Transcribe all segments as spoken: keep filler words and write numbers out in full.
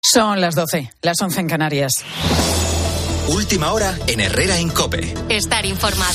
Son las doce, las once en Canarias. Última hora en Herrera en COPE. Estar informado.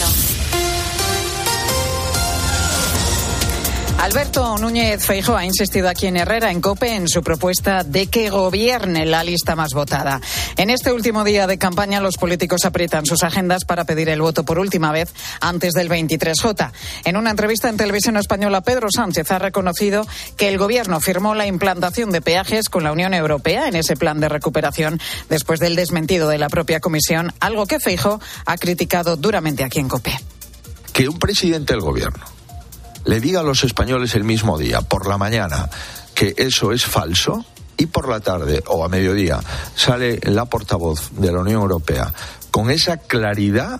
Alberto Núñez Feijóo ha insistido aquí en Herrera en COPE en su propuesta de que gobierne la lista más votada. En este último día de campaña, los políticos aprietan sus agendas para pedir el voto por última vez antes del veintitrés J. En una entrevista en Televisión Española, Pedro Sánchez ha reconocido que el Gobierno firmó la implantación de peajes con la Unión Europea en ese plan de recuperación después del desmentido de la propia Comisión, algo que Feijóo ha criticado duramente aquí en COPE. Que un presidente del Gobierno le diga a los españoles el mismo día, por la mañana, que eso es falso, y por la tarde o a mediodía sale la portavoz de la Unión Europea con esa claridad,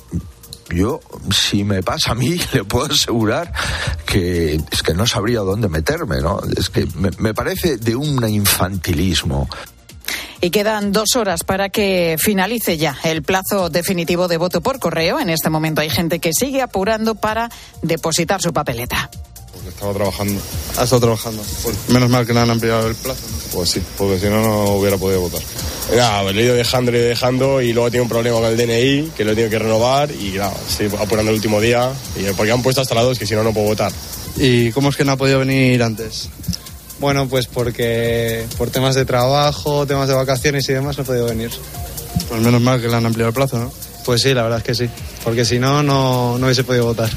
yo, si me pasa a mí, le puedo asegurar que es que no sabría dónde meterme, ¿no? Es que me, me parece de un infantilismo. Y quedan dos horas para que finalice ya el plazo definitivo de voto por correo. En este momento hay gente que sigue apurando para depositar su papeleta. Porque estaba trabajando. ¿Ha estado trabajando? Pues menos mal que le han ampliado el plazo, ¿no? Pues sí, porque si no, no hubiera podido votar. Ya, me lo he ido dejando, lo he ido dejando y luego tengo un problema con el D N I, que lo he tenido que renovar y claro, estoy apurando el último día y porque han puesto hasta las dos, que si no, no puedo votar. ¿Y cómo es que no ha podido venir antes? Bueno, pues porque por temas de trabajo, temas de vacaciones y demás no he podido venir. Pues menos mal que le han ampliado el plazo, ¿no? Pues sí, la verdad es que sí, porque si no, no, no hubiese podido votar.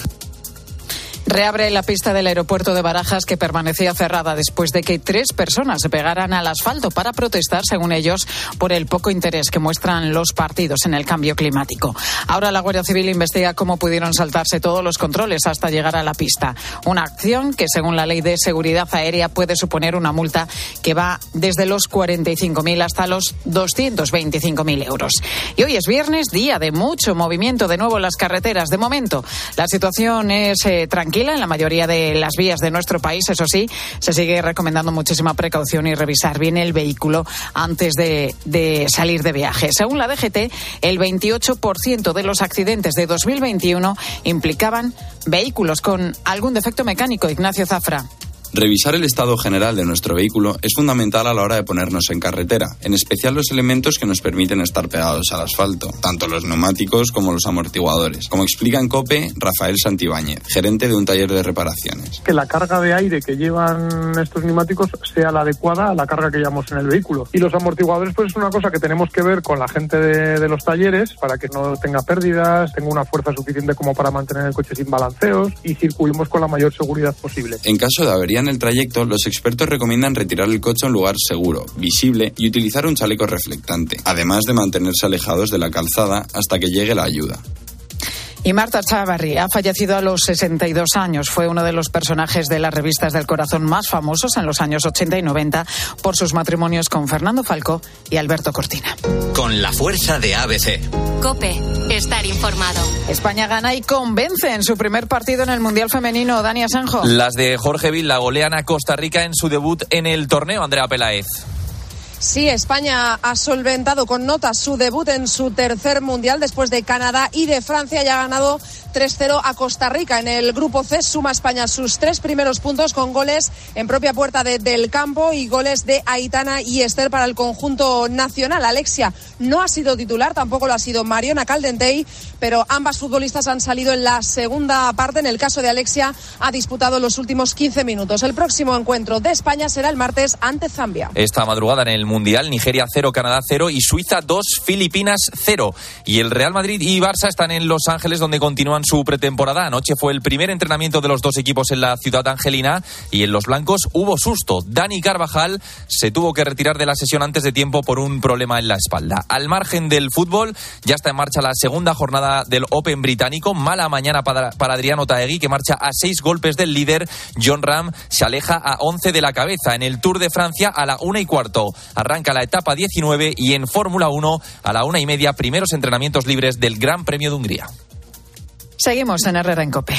Reabre la pista del aeropuerto de Barajas, que permanecía cerrada después de que tres personas se pegaran al asfalto para protestar, según ellos, por el poco interés que muestran los partidos en el cambio climático. Ahora la Guardia Civil investiga cómo pudieron saltarse todos los controles hasta llegar a la pista. Una acción que, según la Ley de Seguridad Aérea, puede suponer una multa que va desde los cuarenta y cinco mil hasta los doscientos veinticinco mil euros. Y hoy es viernes, día de mucho movimiento de nuevo en las carreteras. De momento, la situación es eh, tranquila en la mayoría de las vías de nuestro país. Eso sí, se sigue recomendando muchísima precaución y revisar bien el vehículo antes de, de salir de viaje. Según la D G T, el veintiocho por ciento de los accidentes de dos mil veintiuno implicaban vehículos con algún defecto mecánico. Ignacio Zafra. Revisar el estado general de nuestro vehículo es fundamental a la hora de ponernos en carretera, en especial los elementos que nos permiten estar pegados al asfalto, tanto los neumáticos como los amortiguadores. Como explica en COPE Rafael Santibáñez, gerente de un taller de reparaciones. Que la carga de aire que llevan estos neumáticos sea la adecuada a la carga que llevamos en el vehículo. Y los amortiguadores, pues es una cosa que tenemos que ver con la gente de, de los talleres para que no tenga pérdidas, tenga una fuerza suficiente como para mantener el coche sin balanceos y circulemos con la mayor seguridad posible. En caso de avería en el trayecto, los expertos recomiendan retirar el coche a un lugar seguro, visible y utilizar un chaleco reflectante, además de mantenerse alejados de la calzada hasta que llegue la ayuda. Y Marta Chávarri ha fallecido a los sesenta y dos años. Fue uno de los personajes de las revistas del corazón más famosos en los años ochenta y noventa por sus matrimonios con Fernando Falcó y Alberto Cortina. Con la fuerza de A B C. COPE, estar informado. España gana y convence en su primer partido en el Mundial Femenino. Dani Asenjo. Las de Jorge Vilda golean a Costa Rica en su debut en el torneo, Andrea Peláez. Sí, España ha solventado con notas su debut en su tercer mundial después de Canadá y de Francia y ha ganado tres cero a Costa Rica. En el grupo C suma España sus tres primeros puntos con goles en propia puerta de Del Campo y goles de Aitana y Esther para el conjunto nacional. Alexia no ha sido titular, tampoco lo ha sido Mariona Caldentey, pero ambas futbolistas han salido en la segunda parte. En el caso de Alexia, ha disputado los últimos quince minutos. El próximo encuentro de España será el martes ante Zambia. Esta madrugada en el Mundial, Nigeria cero, Canadá cero y Suiza dos, Filipinas cero. Y el Real Madrid y Barça están en Los Ángeles, donde continúan su pretemporada. Anoche fue el primer entrenamiento de los dos equipos en la ciudad angelina y en los blancos hubo susto. Dani Carvajal se tuvo que retirar de la sesión antes de tiempo por un problema en la espalda. Al margen del fútbol, ya está en marcha la segunda jornada del Open británico. Mala mañana para, para Adriano Taegui, que marcha a seis golpes del líder. Jon Rahm se aleja a once de la cabeza. En el Tour de Francia, a la una y cuarto arranca la etapa diecinueve y en Fórmula uno a la una y media primeros entrenamientos libres del Gran Premio de Hungría. Seguimos en Herrera en COPE.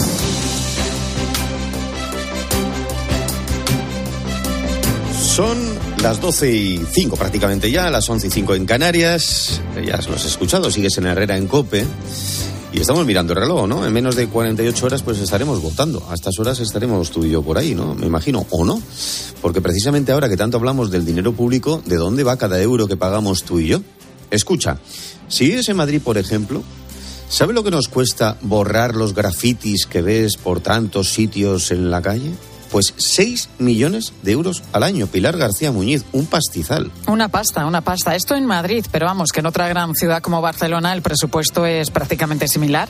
Son las doce y cinco prácticamente ya, las once y cinco en Canarias. Ya los has escuchado, sigues en Herrera en COPE. Y estamos mirando el reloj, ¿no? En menos de cuarenta y ocho horas pues estaremos votando. A estas horas estaremos tú y yo por ahí, ¿no? Me imagino, ¿o no? Porque precisamente ahora que tanto hablamos del dinero público, ¿de dónde va cada euro que pagamos tú y yo? Escucha, si vives en Madrid, por ejemplo, ¿sabe lo que nos cuesta borrar los grafitis que ves por tantos sitios en la calle? Pues seis millones de euros al año. Pilar García Muñiz, un pastizal. Una pasta, una pasta. Esto en Madrid, pero vamos, que en otra gran ciudad como Barcelona el presupuesto es prácticamente similar.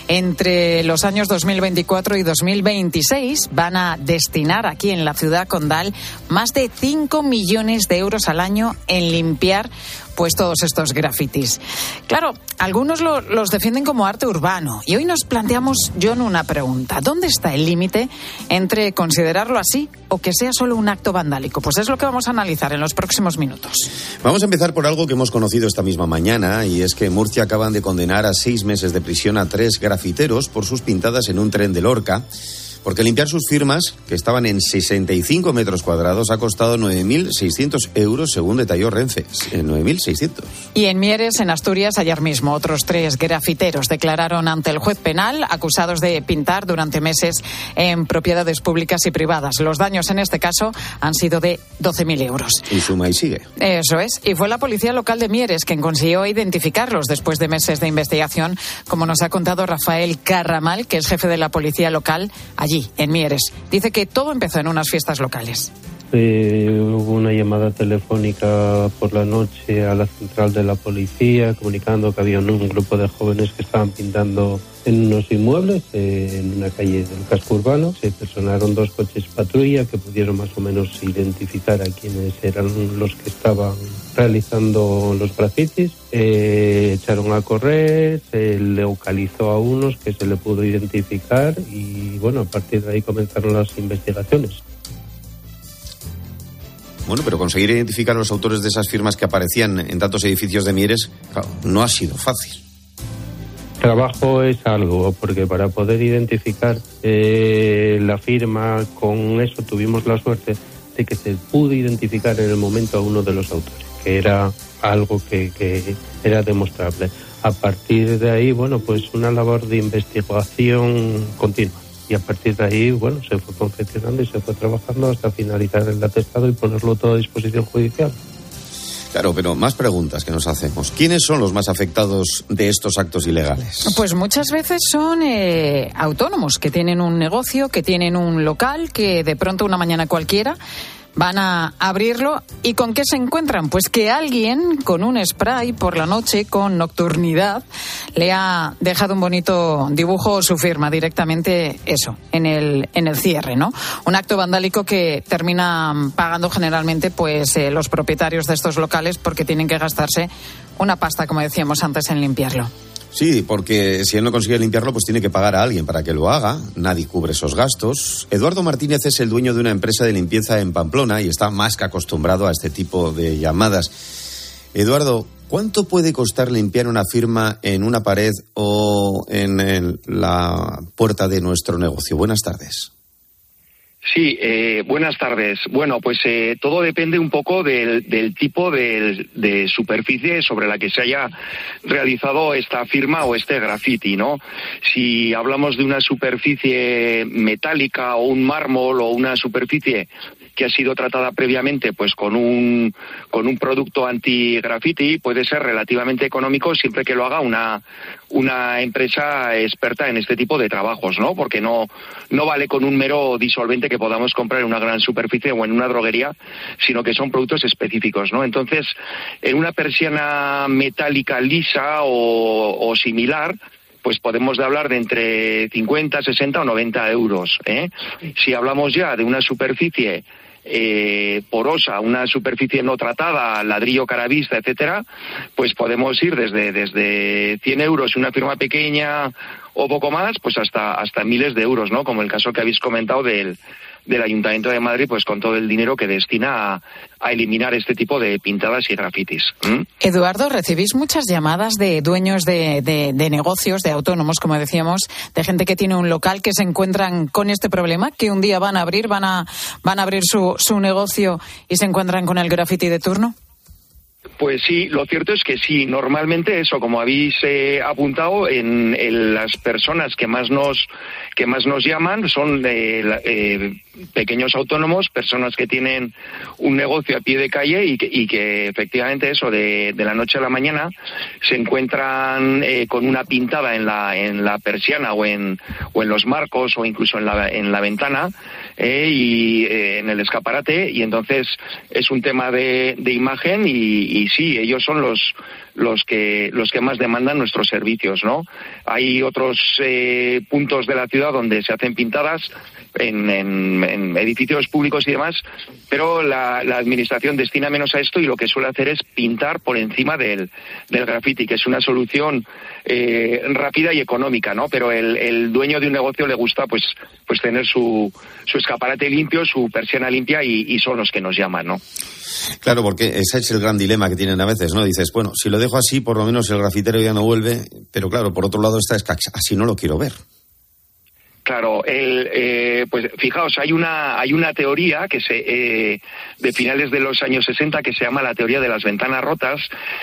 Entre los años dos mil veinticuatro y dos mil veintiséis van a destinar aquí en la ciudad condal más de cinco millones de euros al año en limpiar pues todos estos grafitis. Claro, algunos lo, los defienden como arte urbano y hoy nos planteamos, John, una pregunta. ¿Dónde está el límite entre considerarlo así o que sea solo un acto vandálico? Pues es lo que vamos a analizar en los próximos minutos. Vamos a empezar por algo que hemos conocido esta misma mañana, y es que en Murcia acaban de condenar a seis meses de prisión a tres grafiteros por sus pintadas en un tren de Lorca, porque limpiar sus firmas, que estaban en sesenta y cinco metros cuadrados, ha costado nueve mil seiscientos euros, según detalló Renfe. nueve mil seiscientos. Y en Mieres, en Asturias, ayer mismo, otros tres grafiteros declararon ante el juez penal, acusados de pintar durante meses en propiedades públicas y privadas. Los daños, en este caso, han sido de doce mil euros. Y suma y sigue. Eso es. Y fue la policía local de Mieres quien consiguió identificarlos después de meses de investigación, como nos ha contado Rafael Carramal, que es jefe de la policía local allí, en Mieres. Dice que todo empezó en unas fiestas locales. Eh, hubo una llamada telefónica por la noche a la central de la policía comunicando que había un, un grupo de jóvenes que estaban pintando en unos inmuebles eh, en una calle del casco urbano. Se personaron dos coches patrulla que pudieron más o menos identificar a quienes eran los que estaban realizando los grafitis. Eh, echaron a correr, se localizó a unos que se le pudo identificar y bueno, a partir de ahí comenzaron las investigaciones. Bueno, pero conseguir identificar a los autores de esas firmas que aparecían en tantos edificios de Mieres, claro, no ha sido fácil. Trabajo es algo, porque para poder identificar eh, la firma, con eso tuvimos la suerte de que se pudo identificar en el momento a uno de los autores, que era algo que, que era demostrable. A partir de ahí, bueno, pues una labor de investigación continua. Y a partir de ahí, bueno, se fue confeccionando y se fue trabajando hasta finalizar el atestado y ponerlo todo a disposición judicial. Claro, pero más preguntas que nos hacemos. ¿Quiénes son los más afectados de estos actos ilegales? Pues muchas veces son eh, autónomos que tienen un negocio, que tienen un local, que de pronto una mañana cualquiera van a abrirlo y ¿con qué se encuentran? Pues que alguien con un spray por la noche, con nocturnidad, le ha dejado un bonito dibujo o su firma directamente, eso, en el en el cierre, ¿no? Un acto vandálico que termina pagando generalmente pues eh, los propietarios de estos locales porque tienen que gastarse una pasta, como decíamos antes, en limpiarlo. Sí, porque si él no consigue limpiarlo, pues tiene que pagar a alguien para que lo haga. Nadie cubre esos gastos. Eduardo Martínez es el dueño de una empresa de limpieza en Pamplona y está más que acostumbrado a este tipo de llamadas. Eduardo, ¿cuánto puede costar limpiar una firma en una pared o en el, la puerta de nuestro negocio? Buenas tardes. Sí, eh, buenas tardes. Bueno, pues eh, todo depende un poco del, del tipo de, de superficie sobre la que se haya realizado esta firma o este graffiti, ¿no? Si hablamos de una superficie metálica o un mármol o una superficie que ha sido tratada previamente pues con un con un producto anti-graffiti, puede ser relativamente económico siempre que lo haga una una empresa experta en este tipo de trabajos, ¿no? Porque no no vale con un mero disolvente que podamos comprar en una gran superficie o en una droguería, sino que son productos específicos, ¿no? Entonces, en una persiana metálica lisa o, o similar, pues podemos hablar de entre cincuenta, sesenta o noventa euros, ¿eh? Si hablamos ya de una superficie eh, porosa, una superficie no tratada, ladrillo caravista, etcétera, pues podemos ir desde desde cien euros una firma pequeña o poco más, pues hasta hasta miles de euros, ¿no? Como el caso que habéis comentado del del Ayuntamiento de Madrid, pues con todo el dinero que destina a, a eliminar este tipo de pintadas y grafitis. ¿Mm? Eduardo, recibís muchas llamadas de dueños de, de, de negocios, de autónomos, como decíamos, de gente que tiene un local que se encuentran con este problema, que un día van a abrir, van a, van a abrir su, su negocio y se encuentran con el graffiti de turno. Pues sí, lo cierto es que sí, normalmente eso, como habéis eh, apuntado, en, en las personas que más nos que más nos llaman son eh, eh, pequeños autónomos, personas que tienen un negocio a pie de calle y que, y que efectivamente eso, de, de la noche a la mañana se encuentran eh, con una pintada en la en la persiana o en o en los marcos o incluso en la en la ventana eh, y eh, en el escaparate, y entonces es un tema de, de imagen y, y sí, ellos son los los que los que más demandan nuestros servicios, ¿no? Hay otros eh, puntos de la ciudad donde se hacen pintadas en, en, en edificios públicos y demás, pero la, la administración destina menos a esto y lo que suele hacer es pintar por encima del, del graffiti, que es una solución eh, rápida y económica, ¿no? Pero el, el dueño de un negocio le gusta pues pues tener su, su escaparate limpio, su persiana limpia y, y son los que nos llaman, ¿no? Claro, porque ese es el gran dilema que tienen a veces, ¿no? Dices, bueno, si lo dejo así, por lo menos el grafitero ya no vuelve, pero claro, por otro lado está, es que así no lo quiero ver. Claro, el, eh, pues fijaos, hay una hay una teoría que se eh, de finales de los años sesenta que se llama la teoría de las ventanas rotas,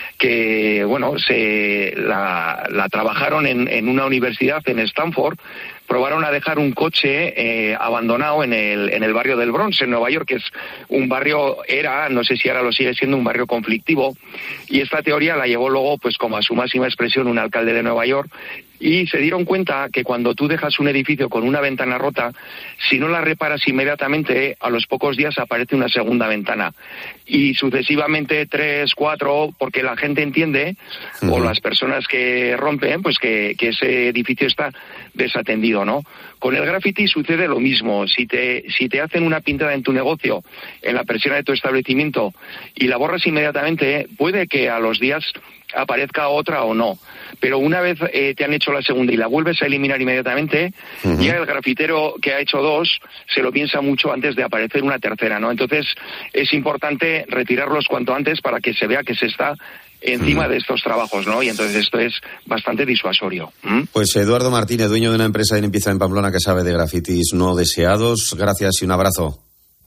que bueno se la, la trabajaron en, en una universidad en Stanford. Probaron a dejar un coche eh, abandonado en el en el barrio del Bronx, en Nueva York, que es un barrio, era, no sé si ahora lo sigue siendo, un barrio conflictivo, y esta teoría la llevó luego pues como a su máxima expresión un alcalde de Nueva York, y se dieron cuenta que cuando tú dejas un edificio con una ventana rota, si no la reparas inmediatamente, a los pocos días aparece una segunda ventana, y sucesivamente tres, cuatro, porque la gente entiende, uh-huh. o las personas que rompen, pues que, que ese edificio está desatendido, ¿no? Con el graffiti sucede lo mismo. Si te si te hacen una pintada en tu negocio, en la persiana de tu establecimiento, y la borras inmediatamente, puede que a los días aparezca otra o no, pero una vez eh, te han hecho la segunda y la vuelves a eliminar inmediatamente, uh-huh. ya el grafitero que ha hecho dos se lo piensa mucho antes de aparecer una tercera, ¿no? Entonces es importante retirarlos cuanto antes para que se vea que se está encima de estos trabajos, ¿no? Y entonces esto es bastante disuasorio. ¿Mm? Pues Eduardo Martínez, dueño de una empresa de limpieza en Pamplona que sabe de grafitis no deseados. Gracias y un abrazo.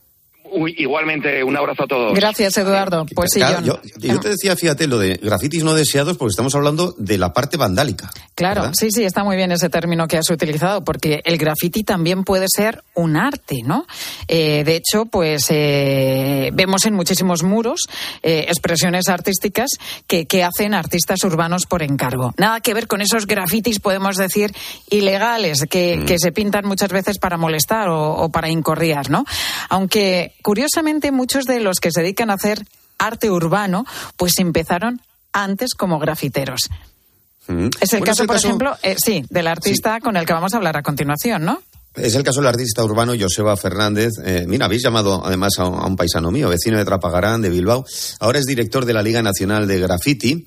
Uy, igualmente, un abrazo a todos. Gracias, Eduardo. Pues sí, claro, yo, yo te decía, fíjate, lo de grafitis no deseados, porque estamos hablando de la parte vandálica. Claro, ¿verdad? Sí, sí, está muy bien ese término que has utilizado, porque el grafiti también puede ser un arte, ¿no? Eh, de hecho, pues eh, vemos en muchísimos muros eh, expresiones artísticas que, que hacen artistas urbanos por encargo. Nada que ver con esos grafitis, podemos decir, ilegales, que, mm. que se pintan muchas veces para molestar o, o para incordiar, ¿no? Aunque curiosamente, muchos de los que se dedican a hacer arte urbano, pues empezaron antes como grafiteros. Mm. Es el bueno, caso, es el por caso... ejemplo, eh, sí, del artista sí. con el que vamos a hablar a continuación, ¿no? Es el caso del artista urbano Joseba Fernández. Eh, mira, habéis llamado además a un, a un paisano mío, vecino de Trapagarán, de Bilbao. Ahora es director de la Liga Nacional de Graffiti.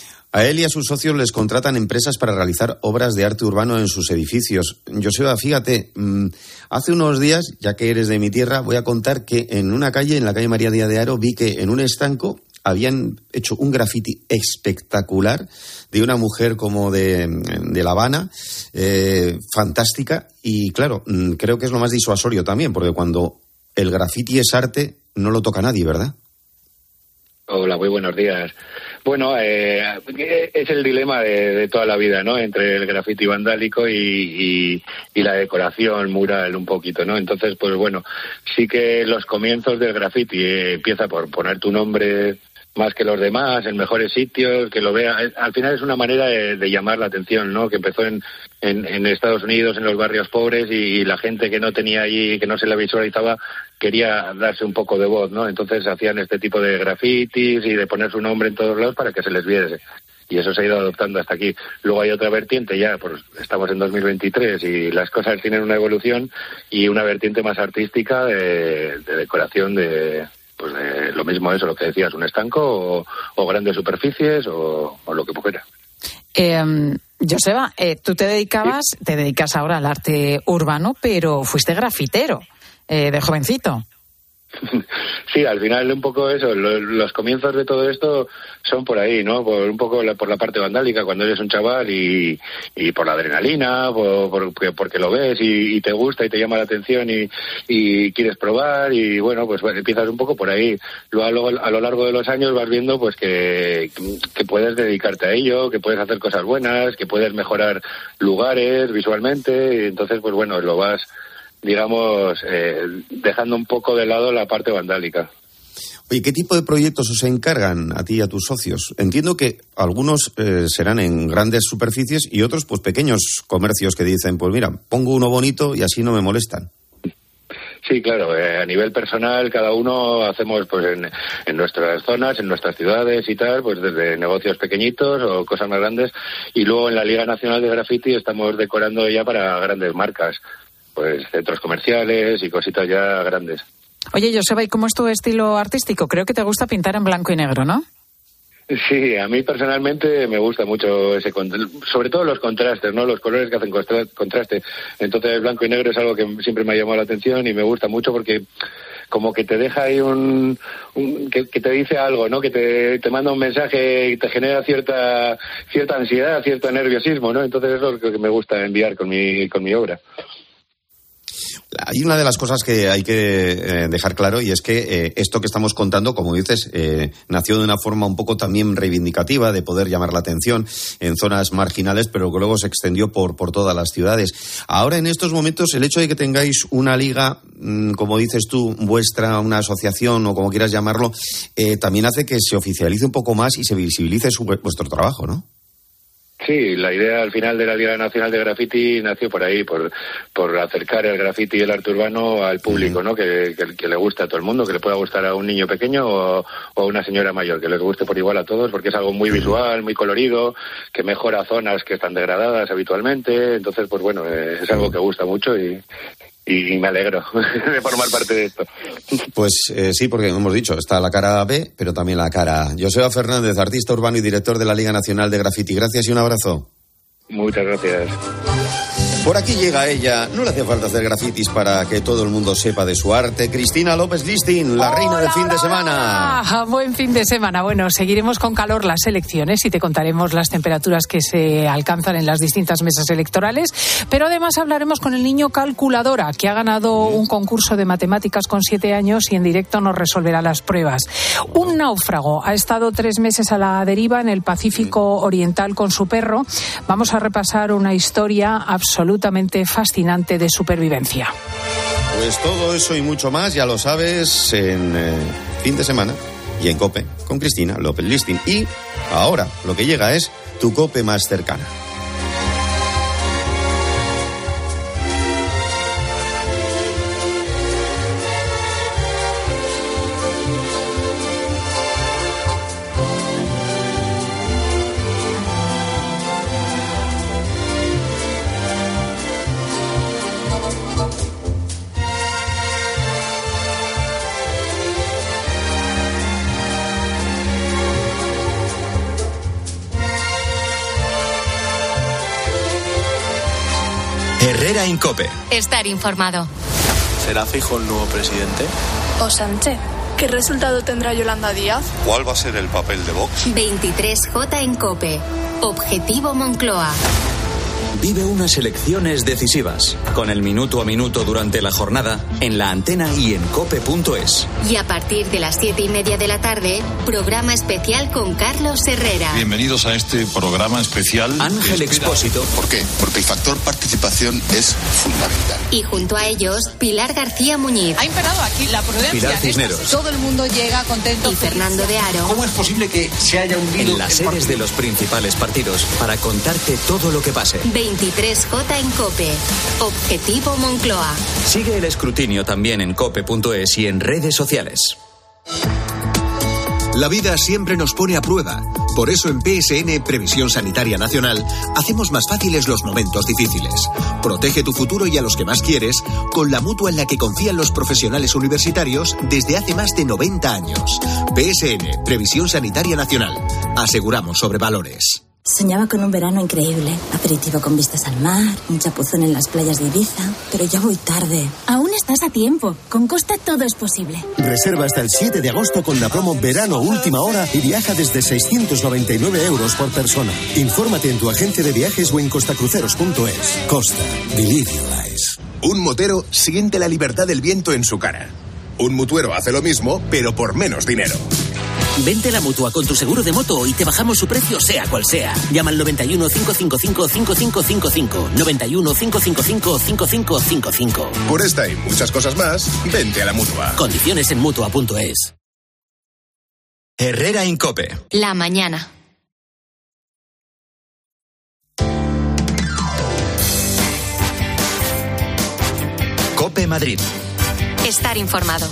A él y a sus socios les contratan empresas para realizar obras de arte urbano en sus edificios. Joseba, fíjate, mmm, hace unos días, ya que eres de mi tierra, voy a contar que en una calle, en la calle María Díaz de Haro, vi que en un estanco habían hecho un graffiti espectacular de una mujer como de, de La Habana, eh, fantástica, y claro, creo que es lo más disuasorio también, porque cuando el graffiti es arte, no lo toca nadie, ¿verdad? Hola, muy buenos días. Bueno, eh, es el dilema de, de toda la vida, ¿no? Entre el grafiti vandálico y, y, y la decoración mural un poquito, ¿no? Entonces, pues bueno, sí que los comienzos del grafiti eh, empieza por poner tu nombre más que los demás, en mejores sitios, que lo vea. Al final es una manera de, de llamar la atención, ¿no? Que empezó en, en, en Estados Unidos, en los barrios pobres, y, y la gente que no tenía allí, que no se la visualizaba, quería darse un poco de voz, ¿no? Entonces hacían este tipo de grafitis y de poner su nombre en todos lados para que se les viese. Y eso se ha ido adoptando hasta aquí. Luego hay otra vertiente, ya pues estamos en dos mil veintitrés y las cosas tienen una evolución, y una vertiente más artística de, de decoración de... pues eh, lo mismo eso, lo que decías, un estanco o, o grandes superficies o, o lo que fuera. Eh, Joseba, eh, tú te dedicabas, ¿Sí? te dedicas ahora al arte urbano, pero fuiste grafitero eh, de jovencito. Sí, al final un poco eso, los, los comienzos de todo esto son por ahí, ¿no? Por un poco la, por la parte vandálica, cuando eres un chaval y, y por la adrenalina, por, por, porque lo ves y, y te gusta y te llama la atención y, y quieres probar y bueno, pues bueno, empiezas un poco por ahí. Luego a lo largo de los años vas viendo pues que, que puedes dedicarte a ello, que puedes hacer cosas buenas, que puedes mejorar lugares visualmente y entonces pues bueno, lo vas digamos, eh, dejando un poco de lado la parte vandálica. Oye, ¿qué tipo de proyectos os encargan a ti y a tus socios? Entiendo que algunos eh, serán en grandes superficies y otros, pues, pequeños comercios que dicen, pues mira, pongo uno bonito y así no me molestan. Sí, claro, eh, a nivel personal cada uno hacemos pues en, en nuestras zonas, en nuestras ciudades y tal, pues desde negocios pequeñitos o cosas más grandes y luego en la Liga Nacional de Graffiti estamos decorando ya para grandes marcas. Pues centros comerciales y cositas ya grandes. Oye, Joseba, ¿y cómo es tu estilo artístico? Creo que te gusta pintar en blanco y negro, ¿no? Sí, a mí personalmente me gusta mucho ese, sobre todo los contrastes, ¿no? Los colores que hacen contraste. Entonces, el blanco y negro es algo que siempre me ha llamado la atención y me gusta mucho porque como que te deja ahí un, un que, que te dice algo, ¿no? Que te, te manda un mensaje y te genera cierta cierta ansiedad, cierto nerviosismo, ¿no? Entonces, eso es lo que me gusta enviar con mi con mi obra. Hay una de las cosas que hay que eh, dejar claro y es que eh, esto que estamos contando, como dices, eh, nació de una forma un poco también reivindicativa de poder llamar la atención en zonas marginales, pero que luego se extendió por, por todas las ciudades. Ahora, en estos momentos, el hecho de que tengáis una liga, mmm, como dices tú, vuestra, una asociación o como quieras llamarlo, eh, también hace que se oficialice un poco más y se visibilice su, vuestro trabajo, ¿no? Sí, la idea al final de la Liga Nacional de Graffiti nació por ahí, por por acercar el graffiti y el arte urbano al público, ¿no? Que, que, que le guste a todo el mundo, que le pueda gustar a un niño pequeño o, o a una señora mayor, que les guste por igual a todos, porque es algo muy visual, muy colorido, que mejora zonas que están degradadas habitualmente. Entonces, pues bueno, eh, es algo que gusta mucho y... Y me alegro de formar parte de esto. Pues eh, sí, porque hemos dicho, está la cara B, pero también la cara A. Joseba Fernández, artista urbano y director de la Liga Nacional de Graffiti. Gracias y un abrazo. Muchas gracias. Por aquí llega ella. No le hace falta hacer grafitis para que todo el mundo sepa de su arte. Cristina López Listín, la ¡Hola, reina del fin de hola! semana. Buen fin de semana. Bueno, seguiremos con calor las elecciones y te contaremos las temperaturas que se alcanzan en las distintas mesas electorales. Pero además hablaremos con el niño calculadora, que ha ganado un concurso de matemáticas con siete años y en directo nos resolverá las pruebas. Un náufrago ha estado tres meses a la deriva en el Pacífico Oriental con su perro. Vamos a repasar una historia absolutamente fascinante de supervivencia. Pues todo eso y mucho más, ya lo sabes, en eh, fin de semana y en COPE con Cristina López Listín. Y ahora lo que llega es tu COPE más cercana. Herrera en COPE. Estar informado. ¿Será Feijóo el nuevo presidente? ¿O Sánchez? ¿Qué resultado tendrá Yolanda Díaz? ¿Cuál va a ser el papel de Vox? veintitrés J en COPE. Objetivo Moncloa. Vive unas elecciones decisivas, con el minuto a minuto durante la jornada, en la antena y en cope punto es. Y a partir de las siete y media de la tarde, programa especial con Carlos Herrera. Bienvenidos a este programa especial. Ángel Expósito. ¿Por qué? Porque el factor participación es fundamental. Y junto a ellos, Pilar García Muñiz. Ha imperado aquí la prudencia. Pilar Cisneros. Todo el mundo llega contento. Y Fernando de Aro. ¿Cómo es posible que se haya hundido en las sedes de los principales partidos para contarte todo lo que pase? veintitrés J en COPE. Objetivo Moncloa. Sigue el escrutinio también en cope punto es y en redes sociales. La vida siempre nos pone a prueba. Por eso en P S N Previsión Sanitaria Nacional hacemos más fáciles los momentos difíciles. Protege tu futuro y a los que más quieres con la mutua en la que confían los profesionales universitarios desde hace más de noventa años. P S N Previsión Sanitaria Nacional. Aseguramos sobre valores. Soñaba con un verano increíble, aperitivo con vistas al mar, un chapuzón en las playas de Ibiza, pero ya voy tarde. Aún estás a tiempo, con Costa todo es posible. Reserva hasta el siete de agosto con la promo Verano Última Hora y viaja desde seiscientos noventa y nueve euros por persona. Infórmate en tu agente de viajes o en costacruceros punto es. Costa, believe your eyes. Un motero siente la libertad del viento en su cara. Un mutuero hace lo mismo, pero por menos dinero. Vente a la Mutua con tu seguro de moto y te bajamos su precio sea cual sea. Llama al noventa y uno, cinco cinco cinco, cinco cinco cinco cinco. noventa y uno, cinco cinco cinco, cinco cinco cinco cinco. Por esta y muchas cosas más, vente a la Mutua. Condiciones en mutua punto es. Herrera Incope. La mañana. Cope Madrid. Estar informado.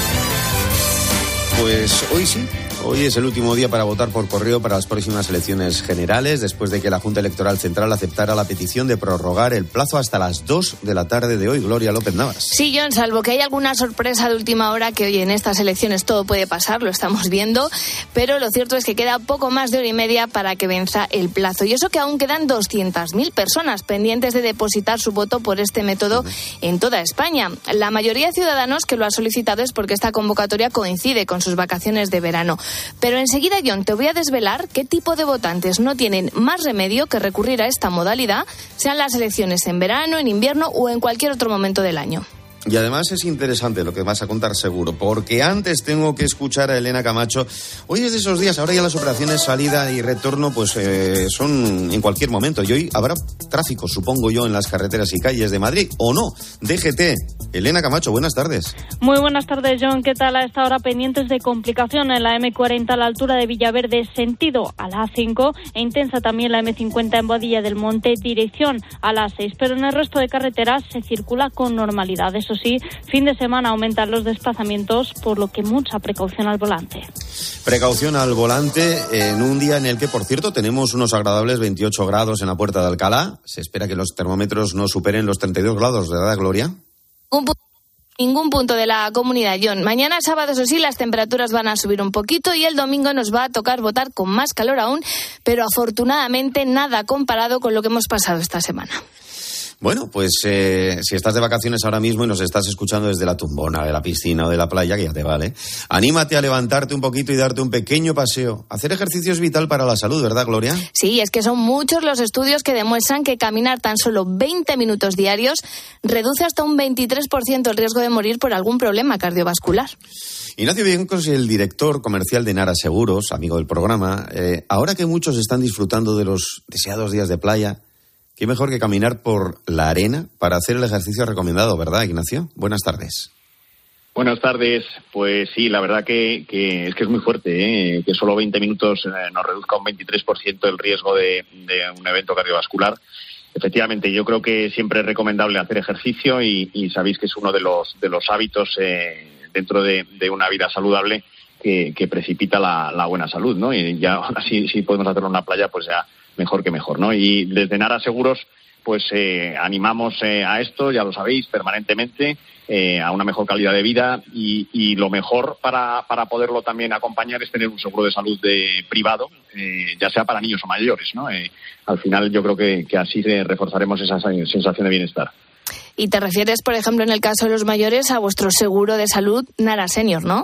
Pues hoy sí. Hoy es el último día para votar por correo para las próximas elecciones generales, después de que la Junta Electoral Central aceptara la petición de prorrogar el plazo hasta las dos de la tarde de hoy. Gloria López Navas. Sí, John, salvo que hay alguna sorpresa de última hora, que hoy en estas elecciones todo puede pasar, lo estamos viendo, pero lo cierto es que queda poco más de hora y media para que venza el plazo. Y eso que aún quedan doscientas mil personas pendientes de depositar su voto por este método uh-huh. en toda España. La mayoría de ciudadanos que lo ha solicitado es porque esta convocatoria coincide con sus vacaciones de verano. Pero enseguida, John, te voy a desvelar qué tipo de votantes no tienen más remedio que recurrir a esta modalidad, sean las elecciones en verano, en invierno o en cualquier otro momento del año. Y además es interesante lo que vas a contar seguro, porque antes tengo que escuchar a Elena Camacho. Hoy es de esos días, ahora ya las operaciones salida y retorno pues eh, son en cualquier momento. Y hoy habrá tráfico, supongo yo, en las carreteras y calles de Madrid, ¿o no? D G T. Elena Camacho, buenas tardes. Muy buenas tardes, John. ¿Qué tal? A esta hora pendientes de complicación en la eme cuarenta a la altura de Villaverde, sentido a la A cinco, e intensa también la eme cincuenta en Boadilla del Monte, dirección a la A seis. Pero en el resto de carreteras se circula con normalidad. Eso sí, fin de semana aumentan los desplazamientos, por lo que mucha precaución al volante. Precaución al volante en un día en el que, por cierto, tenemos unos agradables veintiocho grados en la Puerta de Alcalá. Se espera que los termómetros no superen los treinta y dos grados, ¿verdad, Gloria? Un punto. Ningún punto de la comunidad, John. Mañana sábado, eso sí, las temperaturas van a subir un poquito y el domingo nos va a tocar votar con más calor aún, pero afortunadamente nada comparado con lo que hemos pasado esta semana. Bueno, pues eh, si estás de vacaciones ahora mismo y nos estás escuchando desde la tumbona, de la piscina o de la playa, que ya te vale, anímate a levantarte un poquito y darte un pequeño paseo. Hacer ejercicio es vital para la salud, ¿verdad, Gloria? Sí, es que son muchos los estudios que demuestran que caminar tan solo veinte minutos diarios reduce hasta un veintitrés por ciento el riesgo de morir por algún problema cardiovascular. Ignacio Villancos, el director comercial de Nara Seguros, amigo del programa, eh, ahora que muchos están disfrutando de los deseados días de playa, qué mejor que caminar por la arena para hacer el ejercicio recomendado, ¿verdad, Ignacio? Buenas tardes. Buenas tardes. Pues sí, la verdad que, que es que es muy fuerte, ¿eh? Que solo veinte minutos eh, nos reduzca un veintitrés por ciento el riesgo de, de un evento cardiovascular. Efectivamente, yo creo que siempre es recomendable hacer ejercicio y, y sabéis que es uno de los de los hábitos eh, dentro de, de una vida saludable que, que precipita la, la buena salud, ¿no? Y ya así si podemos hacerlo en una playa, pues ya mejor que mejor, ¿no? Y desde Nara Seguros, pues eh, animamos eh, a esto, ya lo sabéis, permanentemente, eh, a una mejor calidad de vida y, y lo mejor para, para poderlo también acompañar es tener un seguro de salud de privado, eh, ya sea para niños o mayores, ¿no? Eh, al final yo creo que, que así reforzaremos esa sensación de bienestar. Y te refieres, por ejemplo, en el caso de los mayores, a vuestro seguro de salud Nara Senior, ¿no?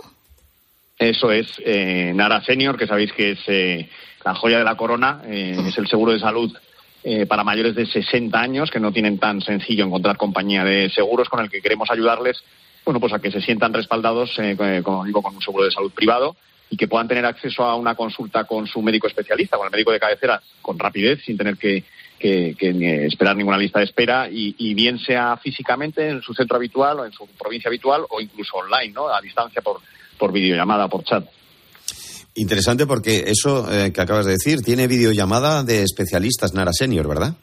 Eso es, eh, Nara Senior, que sabéis que es eh, la joya de la corona, eh, es el seguro de salud eh, para mayores de sesenta años, que no tienen tan sencillo encontrar compañía de seguros, con el que queremos ayudarles, bueno, pues a que se sientan respaldados, eh, como digo, con un seguro de salud privado y que puedan tener acceso a una consulta con su médico especialista, con el médico de cabecera, con rapidez, sin tener que, que, que esperar ninguna lista de espera y, y bien sea físicamente en su centro habitual o en su provincia habitual o incluso online, ¿no? A distancia por, por videollamada, por chat. Interesante porque eso eh, que acabas de decir, tiene videollamada de especialistas Nara Senior, ¿verdad?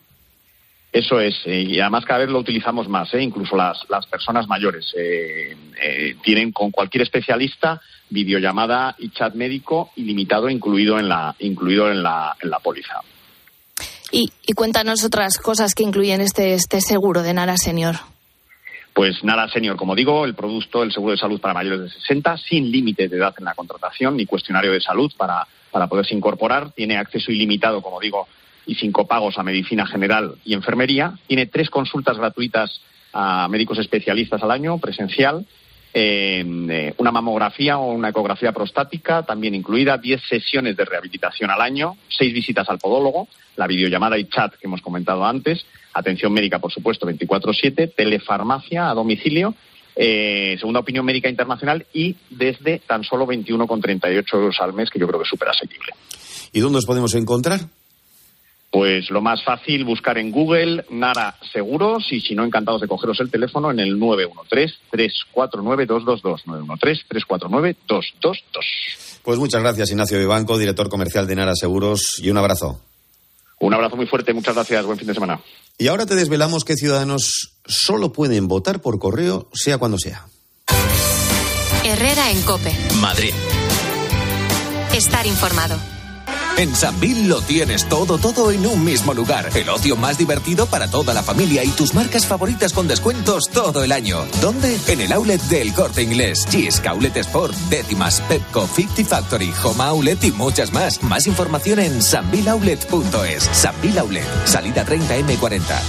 Eso es, eh, y además cada vez lo utilizamos más, eh, incluso las, las personas mayores. Eh, eh, tienen con cualquier especialista videollamada y chat médico ilimitado incluido en la, incluido en la, en la póliza. Y, y cuéntanos otras cosas que incluyen este, este seguro de Nara Senior. Pues Nara Senior, como digo, el producto, el seguro de salud para mayores de sesenta, sin límite de edad en la contratación ni cuestionario de salud para, para poderse incorporar. Tiene acceso ilimitado, como digo, y sin copagos a medicina general y enfermería. Tiene tres consultas gratuitas a médicos especialistas al año, presencial, eh, eh, una mamografía o una ecografía prostática también incluida, diez sesiones de rehabilitación al año, seis visitas al podólogo, la videollamada y chat que hemos comentado antes, atención médica, por supuesto, veinticuatro siete, telefarmacia a domicilio, eh, segunda opinión médica internacional y desde tan solo veintiuno con treinta y ocho euros al mes, que yo creo que es súper asequible. ¿Y dónde os podemos encontrar? Pues lo más fácil, buscar en Google Nara Seguros y si no, encantados de cogeros el teléfono en el nueve uno tres, tres cuatro nueve, dos dos dos, nueve uno tres, tres cuatro nueve, dos dos dos. Pues muchas gracias, Ignacio Vivanco, director comercial de Nara Seguros, y un abrazo. Un abrazo muy fuerte, muchas gracias, buen fin de semana. Y ahora te desvelamos que ciudadanos solo pueden votar por correo, sea cuando sea. Herrera en COPE. Madrid. Estar informado. En Sambil lo tienes todo, todo en un mismo lugar. El ocio más divertido para toda la familia y tus marcas favoritas con descuentos todo el año. ¿Dónde? En el outlet del Corte Inglés, Gis, Outlet Sport, Décimas, Pepco, cincuenta Factory, Home Outlet y muchas más. Más información en sambil outlet punto es. Sambil Outlet, salida treinta eme cuarenta.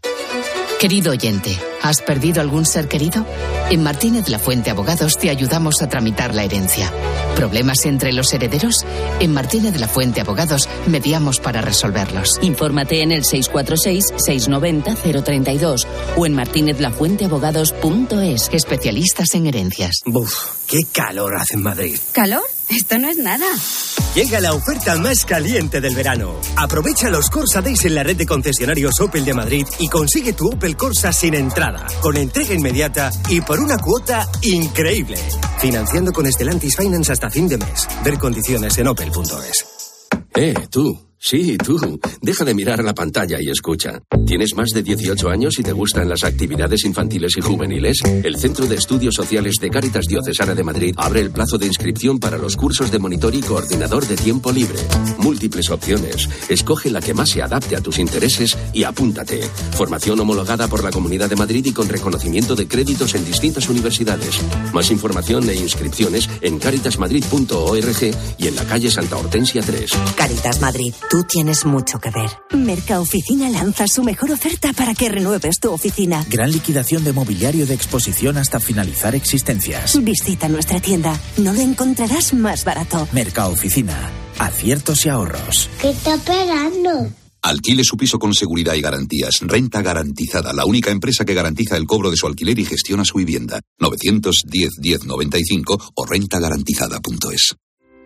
Querido oyente, ¿has perdido algún ser querido? En Martínez La Fuente Abogados te ayudamos a tramitar la herencia. ¿Problemas entre los herederos? En Martínez La Fuente Abogados mediamos para resolverlos. Infórmate en el seis cuatro seis, seis nueve cero, cero tres dos o en martínez la fuente abogados punto es. Especialistas en herencias. Buf, qué calor hace en Madrid. ¿Calor? Esto no es nada. Llega la oferta más caliente del verano. Aprovecha los Corsa Days en la red de concesionarios Opel de Madrid y consigue tu Opel Corsa sin entrada, con entrega inmediata y por una cuota increíble. Financiando con Stellantis Finance hasta fin de mes. Ver condiciones en opel punto es. Eh, tú. Sí, tú. Deja de mirar a la pantalla y escucha. ¿Tienes más de dieciocho años y te gustan las actividades infantiles y juveniles? El Centro de Estudios Sociales de Cáritas Diocesana de Madrid abre el plazo de inscripción para los cursos de monitor y coordinador de tiempo libre. Múltiples opciones. Escoge la que más se adapte a tus intereses y apúntate. Formación homologada por la Comunidad de Madrid y con reconocimiento de créditos en distintas universidades. Más información e inscripciones en caritas madrid punto org y en la calle Santa Hortensia tres. Caritas Madrid. Tú tienes mucho que ver. Mercaoficina lanza su mejor oferta para que renueves tu oficina. Gran liquidación de mobiliario de exposición hasta finalizar existencias. Visita nuestra tienda. No lo encontrarás más barato. Mercaoficina. Aciertos y ahorros. ¿Qué está esperando? Alquile su piso con seguridad y garantías. Renta Garantizada, la única empresa que garantiza el cobro de su alquiler y gestiona su vivienda. novecientos diez, diez noventa y cinco o renta garantizada punto es.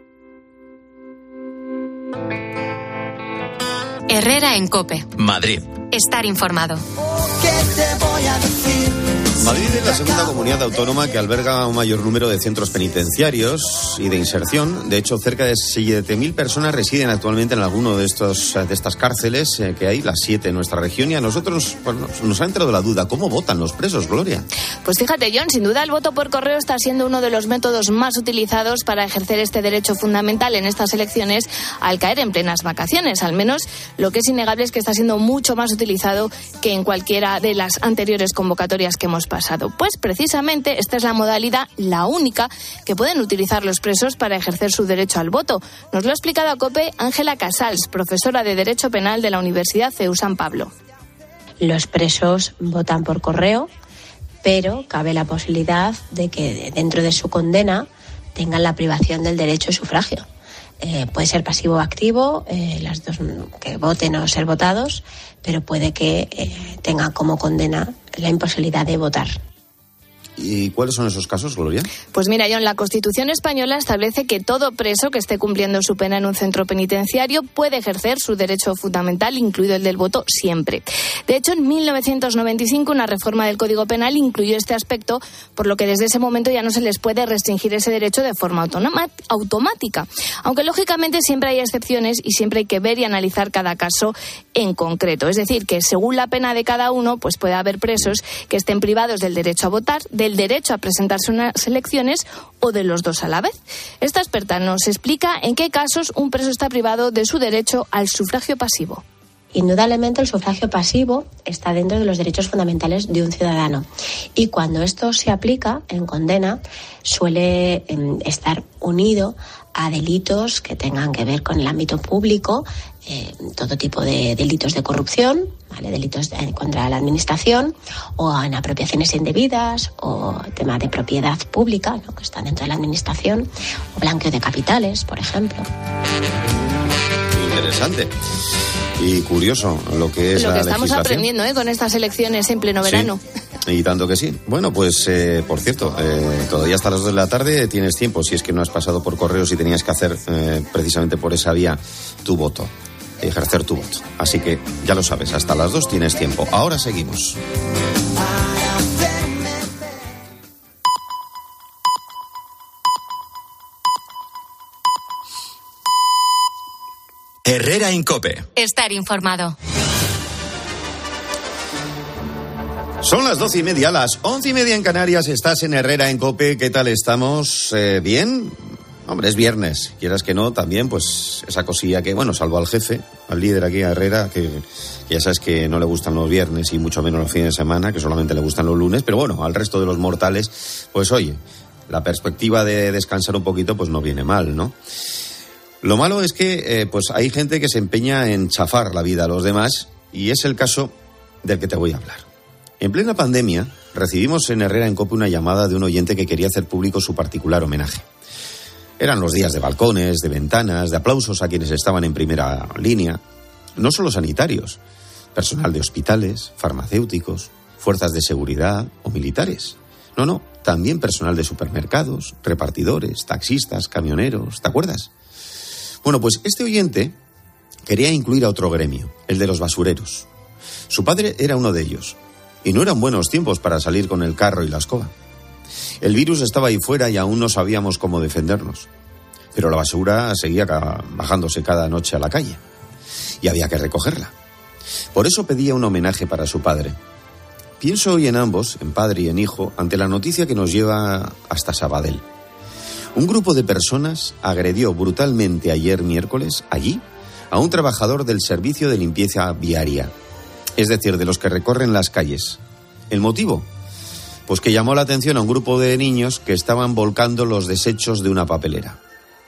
Herrera en COPE. Madrid. Estar informado. ¿Qué te voy a decir? Madrid es la segunda comunidad autónoma que alberga un mayor número de centros penitenciarios y de inserción. De hecho, cerca de siete mil personas residen actualmente en alguno de estos de estas cárceles que hay, las siete en nuestra región. Y a nosotros pues, nos ha entrado la duda, ¿cómo votan los presos, Gloria? Pues fíjate, John, sin duda el voto por correo está siendo uno de los métodos más utilizados para ejercer este derecho fundamental en estas elecciones al caer en plenas vacaciones. Al menos lo que es innegable es que está siendo mucho más utilizado que en cualquiera de las anteriores convocatorias que hemos pasado. Pues precisamente esta es la modalidad, la única, que pueden utilizar los presos para ejercer su derecho al voto. Nos lo ha explicado a COPE Ángela Casals, profesora de Derecho Penal de la Universidad C E U San Pablo. Los presos votan por correo, pero cabe la posibilidad de que dentro de su condena tengan la privación del derecho de sufragio. Eh, puede ser pasivo o activo, eh, las dos que voten o ser votados, pero puede que eh, tengan como condena la imposibilidad de votar. ¿Y cuáles son esos casos, Gloria? Pues mira, John, la Constitución española establece que todo preso que esté cumpliendo su pena en un centro penitenciario puede ejercer su derecho fundamental, incluido el del voto, siempre. De hecho, en mil novecientos noventa y cinco una reforma del Código Penal incluyó este aspecto, por lo que desde ese momento ya no se les puede restringir ese derecho de forma autonoma- automática. Aunque, lógicamente, siempre hay excepciones y siempre hay que ver y analizar cada caso en concreto. Es decir, que según la pena de cada uno, pues puede haber presos que estén privados del derecho a votar, del derecho a presentarse a unas elecciones o de los dos a la vez. Esta experta nos explica en qué casos un preso está privado de su derecho al sufragio pasivo. Indudablemente el sufragio pasivo está dentro de los derechos fundamentales de un ciudadano y cuando esto se aplica en condena suele eh, estar unido a delitos que tengan que ver con el ámbito público, eh, todo tipo de delitos de corrupción, ¿vale? Delitos de, contra la administración, o en apropiaciones indebidas, o tema de propiedad pública, ¿no? Que están dentro de la administración, o blanqueo de capitales, por ejemplo. Interesante. Y curioso lo que es lo la que estamos legislación. aprendiendo, ¿eh? Con estas elecciones en pleno verano. Sí, y tanto que sí. Bueno, pues, eh, por cierto, eh, todavía hasta las dos de la tarde tienes tiempo, si es que no has pasado por correos y tenías que hacer eh, precisamente por esa vía tu voto, ejercer tu voto. Así que ya lo sabes, hasta las dos tienes tiempo. Ahora seguimos. Herrera en COPE. Estar informado. Son las doce y media, las once y media en Canarias. Estás en Herrera en COPE. ¿Qué tal estamos? Eh, ¿Bien? Hombre, es viernes. Quieras que no, también, pues, esa cosilla que, bueno, salvo al jefe, al líder aquí a Herrera, que, que ya sabes que no le gustan los viernes y mucho menos los fines de semana, que solamente le gustan los lunes. Pero bueno, al resto de los mortales, pues oye, la perspectiva de descansar un poquito, pues no viene mal, ¿no? Lo malo es que, eh, pues hay gente que se empeña en chafar la vida a los demás, y es el caso del que te voy a hablar. En plena pandemia, recibimos en Herrera en COPE una llamada de un oyente que quería hacer público su particular homenaje. Eran los días de balcones, de ventanas, de aplausos a quienes estaban en primera línea. No solo sanitarios, personal de hospitales, farmacéuticos, fuerzas de seguridad o militares. No, no, también personal de supermercados, repartidores, taxistas, camioneros, ¿te acuerdas? Bueno, pues este oyente quería incluir a otro gremio, el de los basureros. Su padre era uno de ellos, y no eran buenos tiempos para salir con el carro y la escoba. El virus estaba ahí fuera y aún no sabíamos cómo defendernos. Pero la basura seguía bajándose cada noche a la calle, y había que recogerla. Por eso pedía un homenaje para su padre. Pienso hoy en ambos, en padre y en hijo, ante la noticia que nos lleva hasta Sabadell. Un grupo de personas agredió brutalmente ayer miércoles, allí, a un trabajador del servicio de limpieza viaria, es decir, de los que recorren las calles. ¿El motivo? Pues que llamó la atención a un grupo de niños que estaban volcando los desechos de una papelera.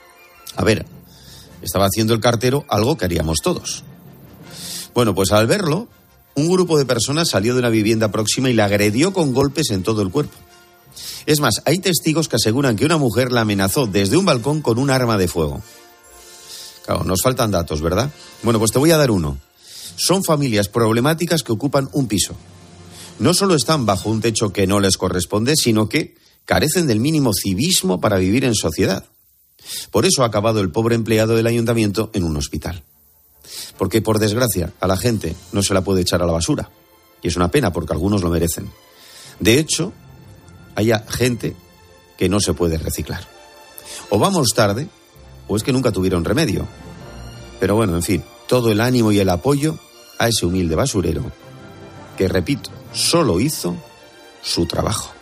A ver, estaba haciendo el cartero algo que haríamos todos. Bueno, pues al verlo, un grupo de personas salió de una vivienda próxima y la agredió con golpes en todo el cuerpo. Es más, hay testigos que aseguran que una mujer la amenazó desde un balcón con un arma de fuego. Claro, nos faltan datos, ¿verdad? Bueno, pues te voy a dar uno. Son familias problemáticas que ocupan un piso. No solo están bajo un techo que no les corresponde, sino que carecen del mínimo civismo para vivir en sociedad. Por eso ha acabado el pobre empleado del ayuntamiento en un hospital. Porque, por desgracia, a la gente no se la puede echar a la basura. Y es una pena, porque algunos lo merecen. De hecho, hay gente que no se puede reciclar. O vamos tarde, o es que nunca tuvieron remedio. Pero bueno, en fin, todo el ánimo y el apoyo a ese humilde basurero que, repito, solo hizo su trabajo.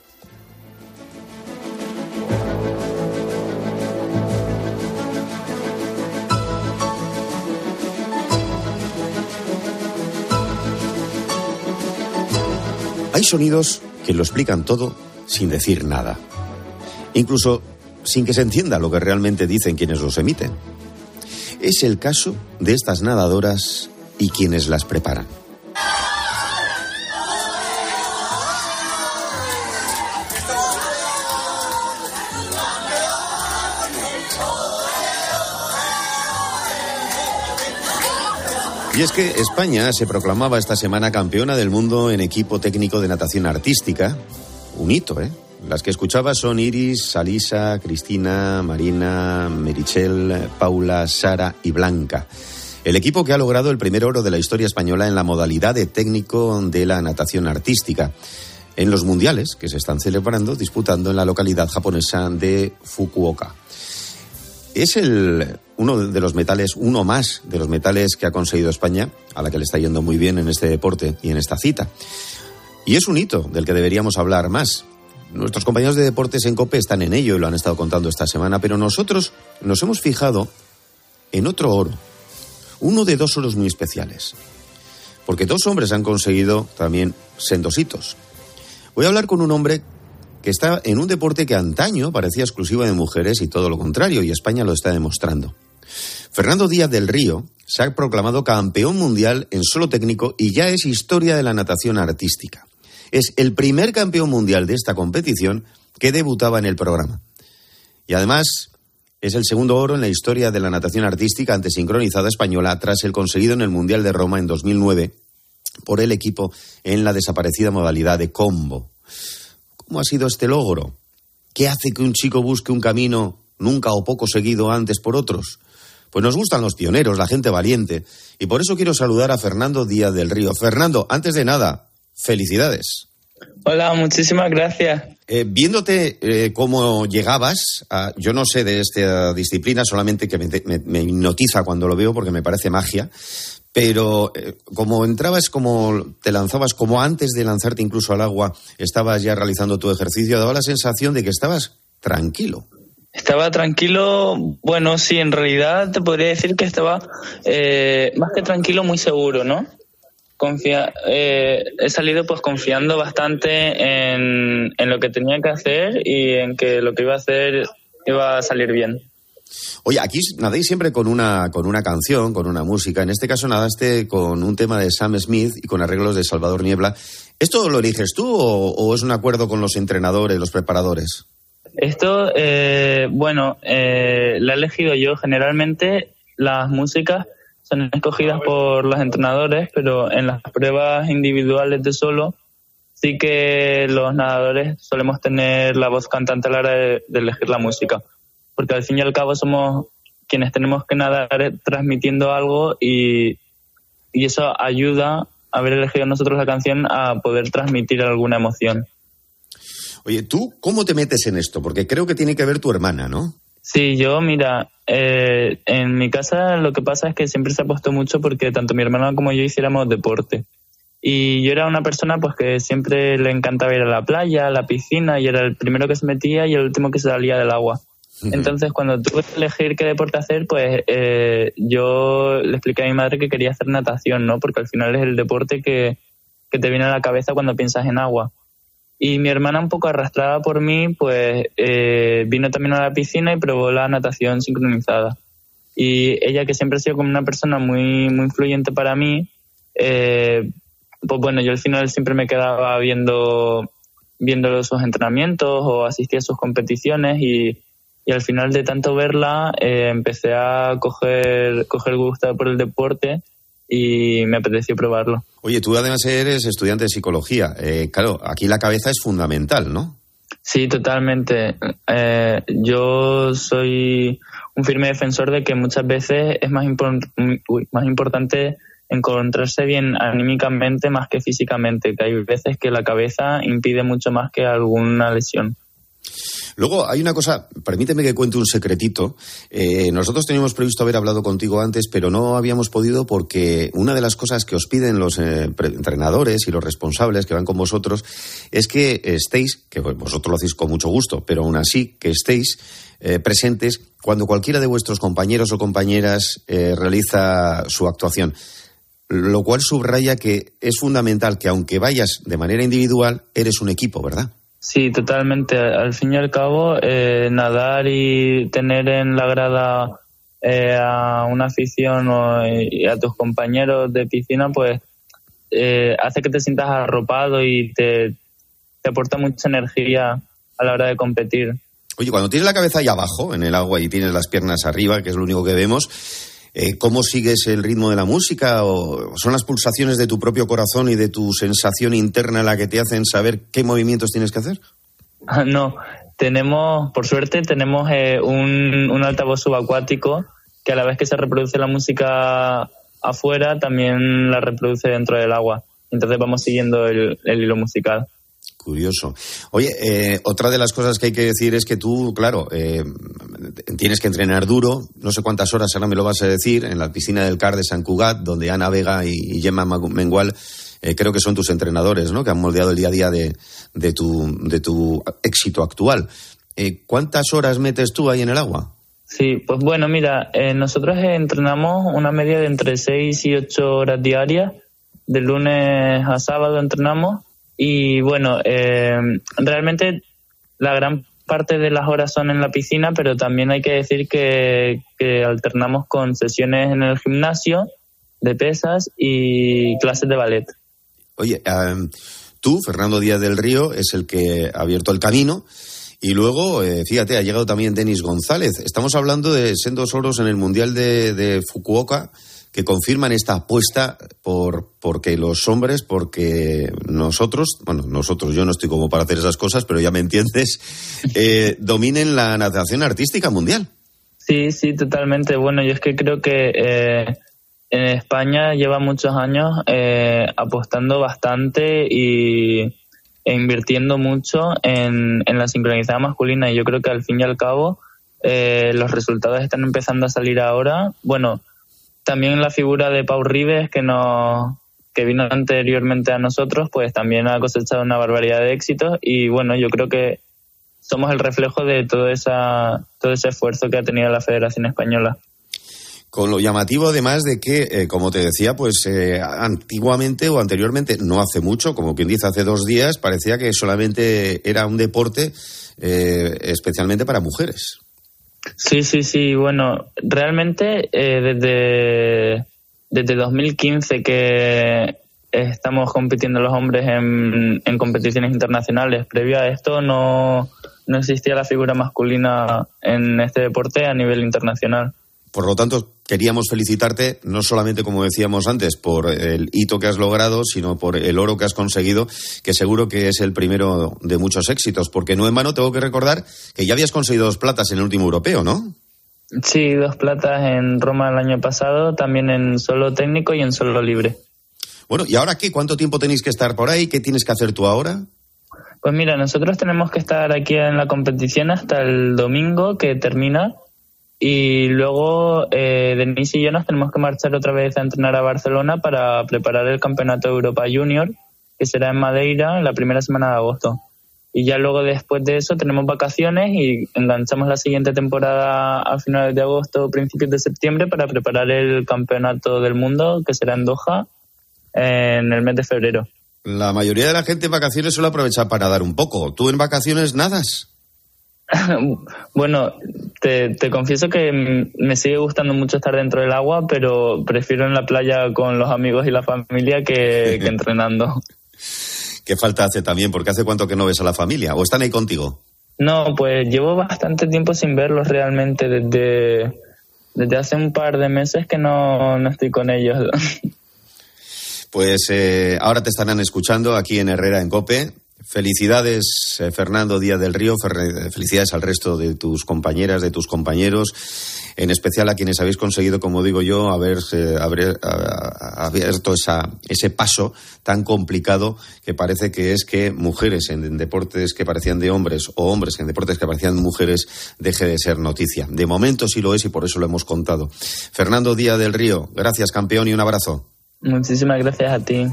Hay sonidos que lo explican todo sin decir nada. Incluso sin que se entienda lo que realmente dicen quienes los emiten. Es el caso de estas nadadoras y quienes las preparan. Y es que España se proclamaba esta semana campeona del mundo en equipo técnico de natación artística. Un hito, ¿eh? Las que escuchaba son Iris, Alisa, Cristina, Marina, Merichel, Paula, Sara y Blanca. El equipo que ha logrado el primer oro de la historia española en la modalidad de técnico de la natación artística en los mundiales que se están celebrando, disputando en la localidad japonesa de Fukuoka. Es el uno de los metales, uno más de los metales que ha conseguido España, a la que le está yendo muy bien en este deporte y en esta cita. Y es un hito del que deberíamos hablar más. Nuestros compañeros de deportes en COPE están en ello y lo han estado contando esta semana, pero nosotros nos hemos fijado en otro oro, uno de dos oros muy especiales, porque dos hombres han conseguido también sendos hitos. Voy a hablar con un hombre que está en un deporte que antaño parecía exclusivo de mujeres y todo lo contrario, y España lo está demostrando. Fernando Díaz del Río se ha proclamado campeón mundial en solo técnico y ya es historia de la natación artística. Es el primer campeón mundial de esta competición que debutaba en el programa. Y además es el segundo oro en la historia de la natación artística ante sincronizada española tras el conseguido en el Mundial de Roma en dos mil nueve por el equipo en la desaparecida modalidad de combo. ¿Cómo ha sido este logro? ¿Qué hace que un chico busque un camino nunca o poco seguido antes por otros? Pues nos gustan los pioneros, la gente valiente, y por eso quiero saludar a Fernando Díaz del Río. Fernando, antes de nada, felicidades. Hola, muchísimas gracias. Eh, viéndote eh, cómo llegabas, a, yo no sé de esta disciplina, solamente que me, me, me hipnotiza cuando lo veo porque me parece magia, pero eh, como entrabas, como te lanzabas, como antes de lanzarte incluso al agua, estabas ya realizando tu ejercicio, daba la sensación de que estabas tranquilo. Estaba tranquilo, bueno, sí, en realidad te podría decir que estaba eh, más que tranquilo, muy seguro, ¿no? Confía, eh, he salido pues confiando bastante en, en lo que tenía que hacer y en que lo que iba a hacer iba a salir bien. Oye, aquí nadéis siempre con una con una canción, con una música. En este caso nadaste con un tema de Sam Smith y con arreglos de Salvador Niebla. ¿Esto lo eliges tú o, o es un acuerdo con los entrenadores, los preparadores? Esto, eh, bueno, eh, la he elegido yo. Generalmente las músicas son escogidas por los entrenadores, pero en las pruebas individuales de solo sí que los nadadores solemos tener la voz cantante a la hora de, de elegir la música, porque al fin y al cabo somos quienes tenemos que nadar transmitiendo algo y, y eso ayuda, haber elegido nosotros la canción, a poder transmitir alguna emoción. Oye, ¿tú cómo te metes en esto? Porque creo que tiene que ver tu hermana, ¿no? Sí, yo, mira, eh, en mi casa lo que pasa es que siempre se apostó mucho porque tanto mi hermana como yo hiciéramos deporte. Y yo era una persona pues que siempre le encantaba ir a la playa, a la piscina, y era el primero que se metía y el último que se salía del agua. Entonces, cuando tuve que elegir qué deporte hacer, pues eh, yo le expliqué a mi madre que quería hacer natación, ¿no? Porque al final es el deporte que, que te viene a la cabeza cuando piensas en agua. Y mi hermana, un poco arrastrada por mí, pues eh, vino también a la piscina y probó la natación sincronizada. Y ella, que siempre ha sido como una persona muy, muy influyente para mí, eh, pues bueno, yo al final siempre me quedaba viendo, viendo sus entrenamientos o asistía a sus competiciones y, y al final de tanto verla eh, empecé a coger, coger gusto por el deporte y me apeteció probarlo. Oye, tú además eres estudiante de psicología. Eh, claro, aquí la cabeza es fundamental, ¿no? Sí, totalmente. Eh, yo soy un firme defensor de que muchas veces es más, impor- uy, más importante encontrarse bien anímicamente más que físicamente, que hay veces que la cabeza impide mucho más que alguna lesión. Luego hay una cosa, permíteme que cuente un secretito. Eh, nosotros teníamos previsto haber hablado contigo antes, pero no habíamos podido porque una de las cosas que os piden los eh, pre- entrenadores y los responsables que van con vosotros es que estéis, que vosotros lo hacéis con mucho gusto, pero aún así que estéis eh, presentes cuando cualquiera de vuestros compañeros o compañeras eh, realiza su actuación. Lo cual subraya que es fundamental que aunque vayas de manera individual, eres un equipo, ¿verdad? Sí, totalmente. Al fin y al cabo, eh, nadar y tener en la grada eh, a una afición o, y a tus compañeros de piscina, pues eh, hace que te sientas arropado y te, te aporta mucha energía a la hora de competir. Oye, cuando tienes la cabeza ahí abajo, en el agua, y tienes las piernas arriba, que es lo único que vemos, eh, ¿cómo sigues el ritmo de la música? ¿O son las pulsaciones de tu propio corazón y de tu sensación interna la que te hacen saber qué movimientos tienes que hacer? No, tenemos, por suerte, tenemos eh, un, un altavoz subacuático que a la vez que se reproduce la música afuera, también la reproduce dentro del agua. Entonces vamos siguiendo el, el hilo musical. Curioso. Oye, eh, otra de las cosas que hay que decir es que tú, claro, eh, tienes que entrenar duro, no sé cuántas horas, ahora me lo vas a decir, en la piscina del C A R de Sant Cugat, donde Ana Vega y, y Gemma Mengual, eh, creo que son tus entrenadores, ¿no?, que han moldeado el día a día de, de, tu, de tu éxito actual. Eh, ¿Cuántas horas metes tú ahí en el agua? Sí, pues bueno, mira, eh, nosotros entrenamos una media de entre seis y ocho horas diarias, de lunes a sábado entrenamos. Y bueno, eh, realmente la gran parte de las horas son en la piscina, pero también hay que decir que, que alternamos con sesiones en el gimnasio de pesas y clases de ballet. Oye, um, tú, Fernando Díaz del Río, es el que ha abierto el camino. Y luego, eh, fíjate, ha llegado también Denis González. Estamos hablando de sendos oros en el Mundial de, de Fukuoka, que confirman esta apuesta por porque los hombres, porque nosotros, bueno, nosotros, yo no estoy como para hacer esas cosas, pero ya me entiendes, eh, dominen la natación artística mundial. Sí, sí, totalmente. Bueno, yo es que creo que eh, en España lleva muchos años eh, apostando bastante y e invirtiendo mucho en, en la sincronizada masculina, y yo creo que al fin y al cabo eh, los resultados están empezando a salir ahora. Bueno, también la figura de Pau Ribes, que nos que vino anteriormente a nosotros, pues también ha cosechado una barbaridad de éxitos, y bueno, yo creo que somos el reflejo de todo esa todo ese esfuerzo que ha tenido la Federación Española. Con lo llamativo, además, de que, eh, como te decía, pues eh, antiguamente o anteriormente, no hace mucho, como quien dice hace dos días, parecía que solamente era un deporte eh, especialmente para mujeres. Sí, sí, sí. Bueno, realmente eh, desde, desde dos mil quince que estamos compitiendo los hombres en, en competiciones internacionales. Previo a esto no, no existía la figura masculina en este deporte a nivel internacional. Por lo tanto, queríamos felicitarte, no solamente, como decíamos antes, por el hito que has logrado, sino por el oro que has conseguido, que seguro que es el primero de muchos éxitos, porque no en vano tengo que recordar que ya habías conseguido dos platas en el último europeo, ¿no? Sí, dos platas en Roma el año pasado, también en solo técnico y en solo libre. Bueno, ¿y ahora qué? ¿Cuánto tiempo tenéis que estar por ahí? ¿Qué tienes que hacer tú ahora? Pues mira, nosotros tenemos que estar aquí en la competición hasta el domingo, que termina. Y luego eh, Denis y yo nos tenemos que marchar otra vez a entrenar a Barcelona para preparar el Campeonato de Europa Junior, que será en Madeira en la primera semana de agosto. Y ya luego, después de eso, tenemos vacaciones y enganchamos la siguiente temporada a finales de agosto o principios de septiembre para preparar el Campeonato del Mundo, que será en Doha en el mes de febrero. La mayoría de la gente en vacaciones suele aprovechar para nadar un poco. ¿Tú en vacaciones nadas? Bueno, te, te confieso que me sigue gustando mucho estar dentro del agua, pero prefiero en la playa con los amigos y la familia que, que entrenando. ¿Qué falta hace también? Porque ¿hace cuánto que no ves a la familia? ¿O están ahí contigo? No, pues llevo bastante tiempo sin verlos realmente. Desde, desde hace un par de meses que no, no estoy con ellos. Pues eh, ahora te estarán escuchando aquí en Herrera en COPE. Felicidades, eh, Fernando Díaz del Río, fer- felicidades al resto de tus compañeras, de tus compañeros, en especial a quienes habéis conseguido, como digo yo, haber, eh, haber a, a, abierto esa, ese paso tan complicado que parece que es que mujeres en, en deportes que parecían de hombres o hombres en deportes que parecían de mujeres deje de ser noticia. De momento sí lo es y por eso lo hemos contado. Fernando Díaz del Río, gracias, campeón, y un abrazo. Muchísimas gracias a ti.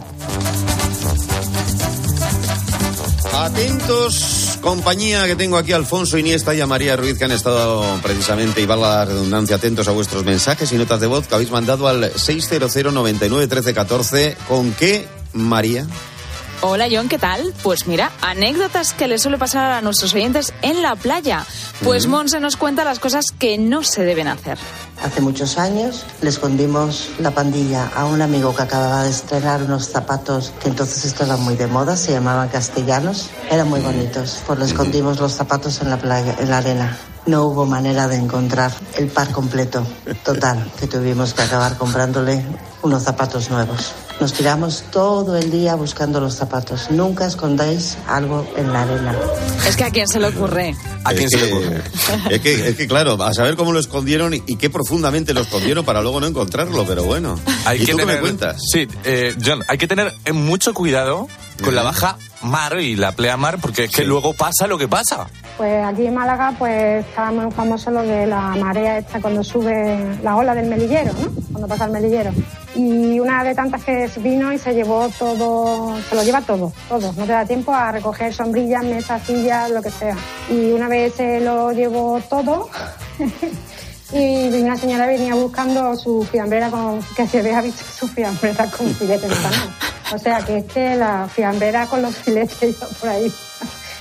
Atentos, compañía, que tengo aquí a Alfonso Iniesta y a María Ruiz, que han estado precisamente, y valga la redundancia, atentos a vuestros mensajes y notas de voz que habéis mandado al seis cero cero, noventa y nueve, trece, catorce. ¿Con qué, María? Hola, John, ¿qué tal? Pues mira, anécdotas que les suele pasar a nuestros oyentes en la playa. Pues mm. Monse nos cuenta las cosas que no se deben hacer. Hace muchos años le escondimos la pandilla a un amigo que acababa de estrenar unos zapatos que entonces estaban muy de moda, se llamaban castellanos, eran muy bonitos. Pues le escondimos los zapatos en la playa, en la arena. No hubo manera de encontrar el par completo. Total, que tuvimos que acabar comprándole unos zapatos nuevos. Nos tiramos todo el día buscando los zapatos. Nunca escondáis algo en la arena. Es que a quién se le ocurre. ¿A quién se le ocurre? Es que, es que claro, a saber cómo lo escondieron y, y qué profundamente lo escondieron para luego no encontrarlo, pero bueno. Hay ¿Y que tú tener, qué me cuentas? Sí, eh, John, hay que tener mucho cuidado con la baja mar y la pleamar, porque es que sí. luego pasa lo que pasa. Pues aquí en Málaga pues está muy famoso lo de la marea esta cuando sube la ola del Melillero, ¿no? Cuando pasa el Melillero. Y una de tantas que vino y se llevó todo, se lo lleva todo, todo. No te da tiempo a recoger sombrillas, mesas, sillas, lo que sea. Y una vez se lo llevó todo y una señora venía buscando su fiambrera, con, que se había visto su fiambrera con filete de salmón. O sea que es que la fiambrera con los filetes iba por ahí.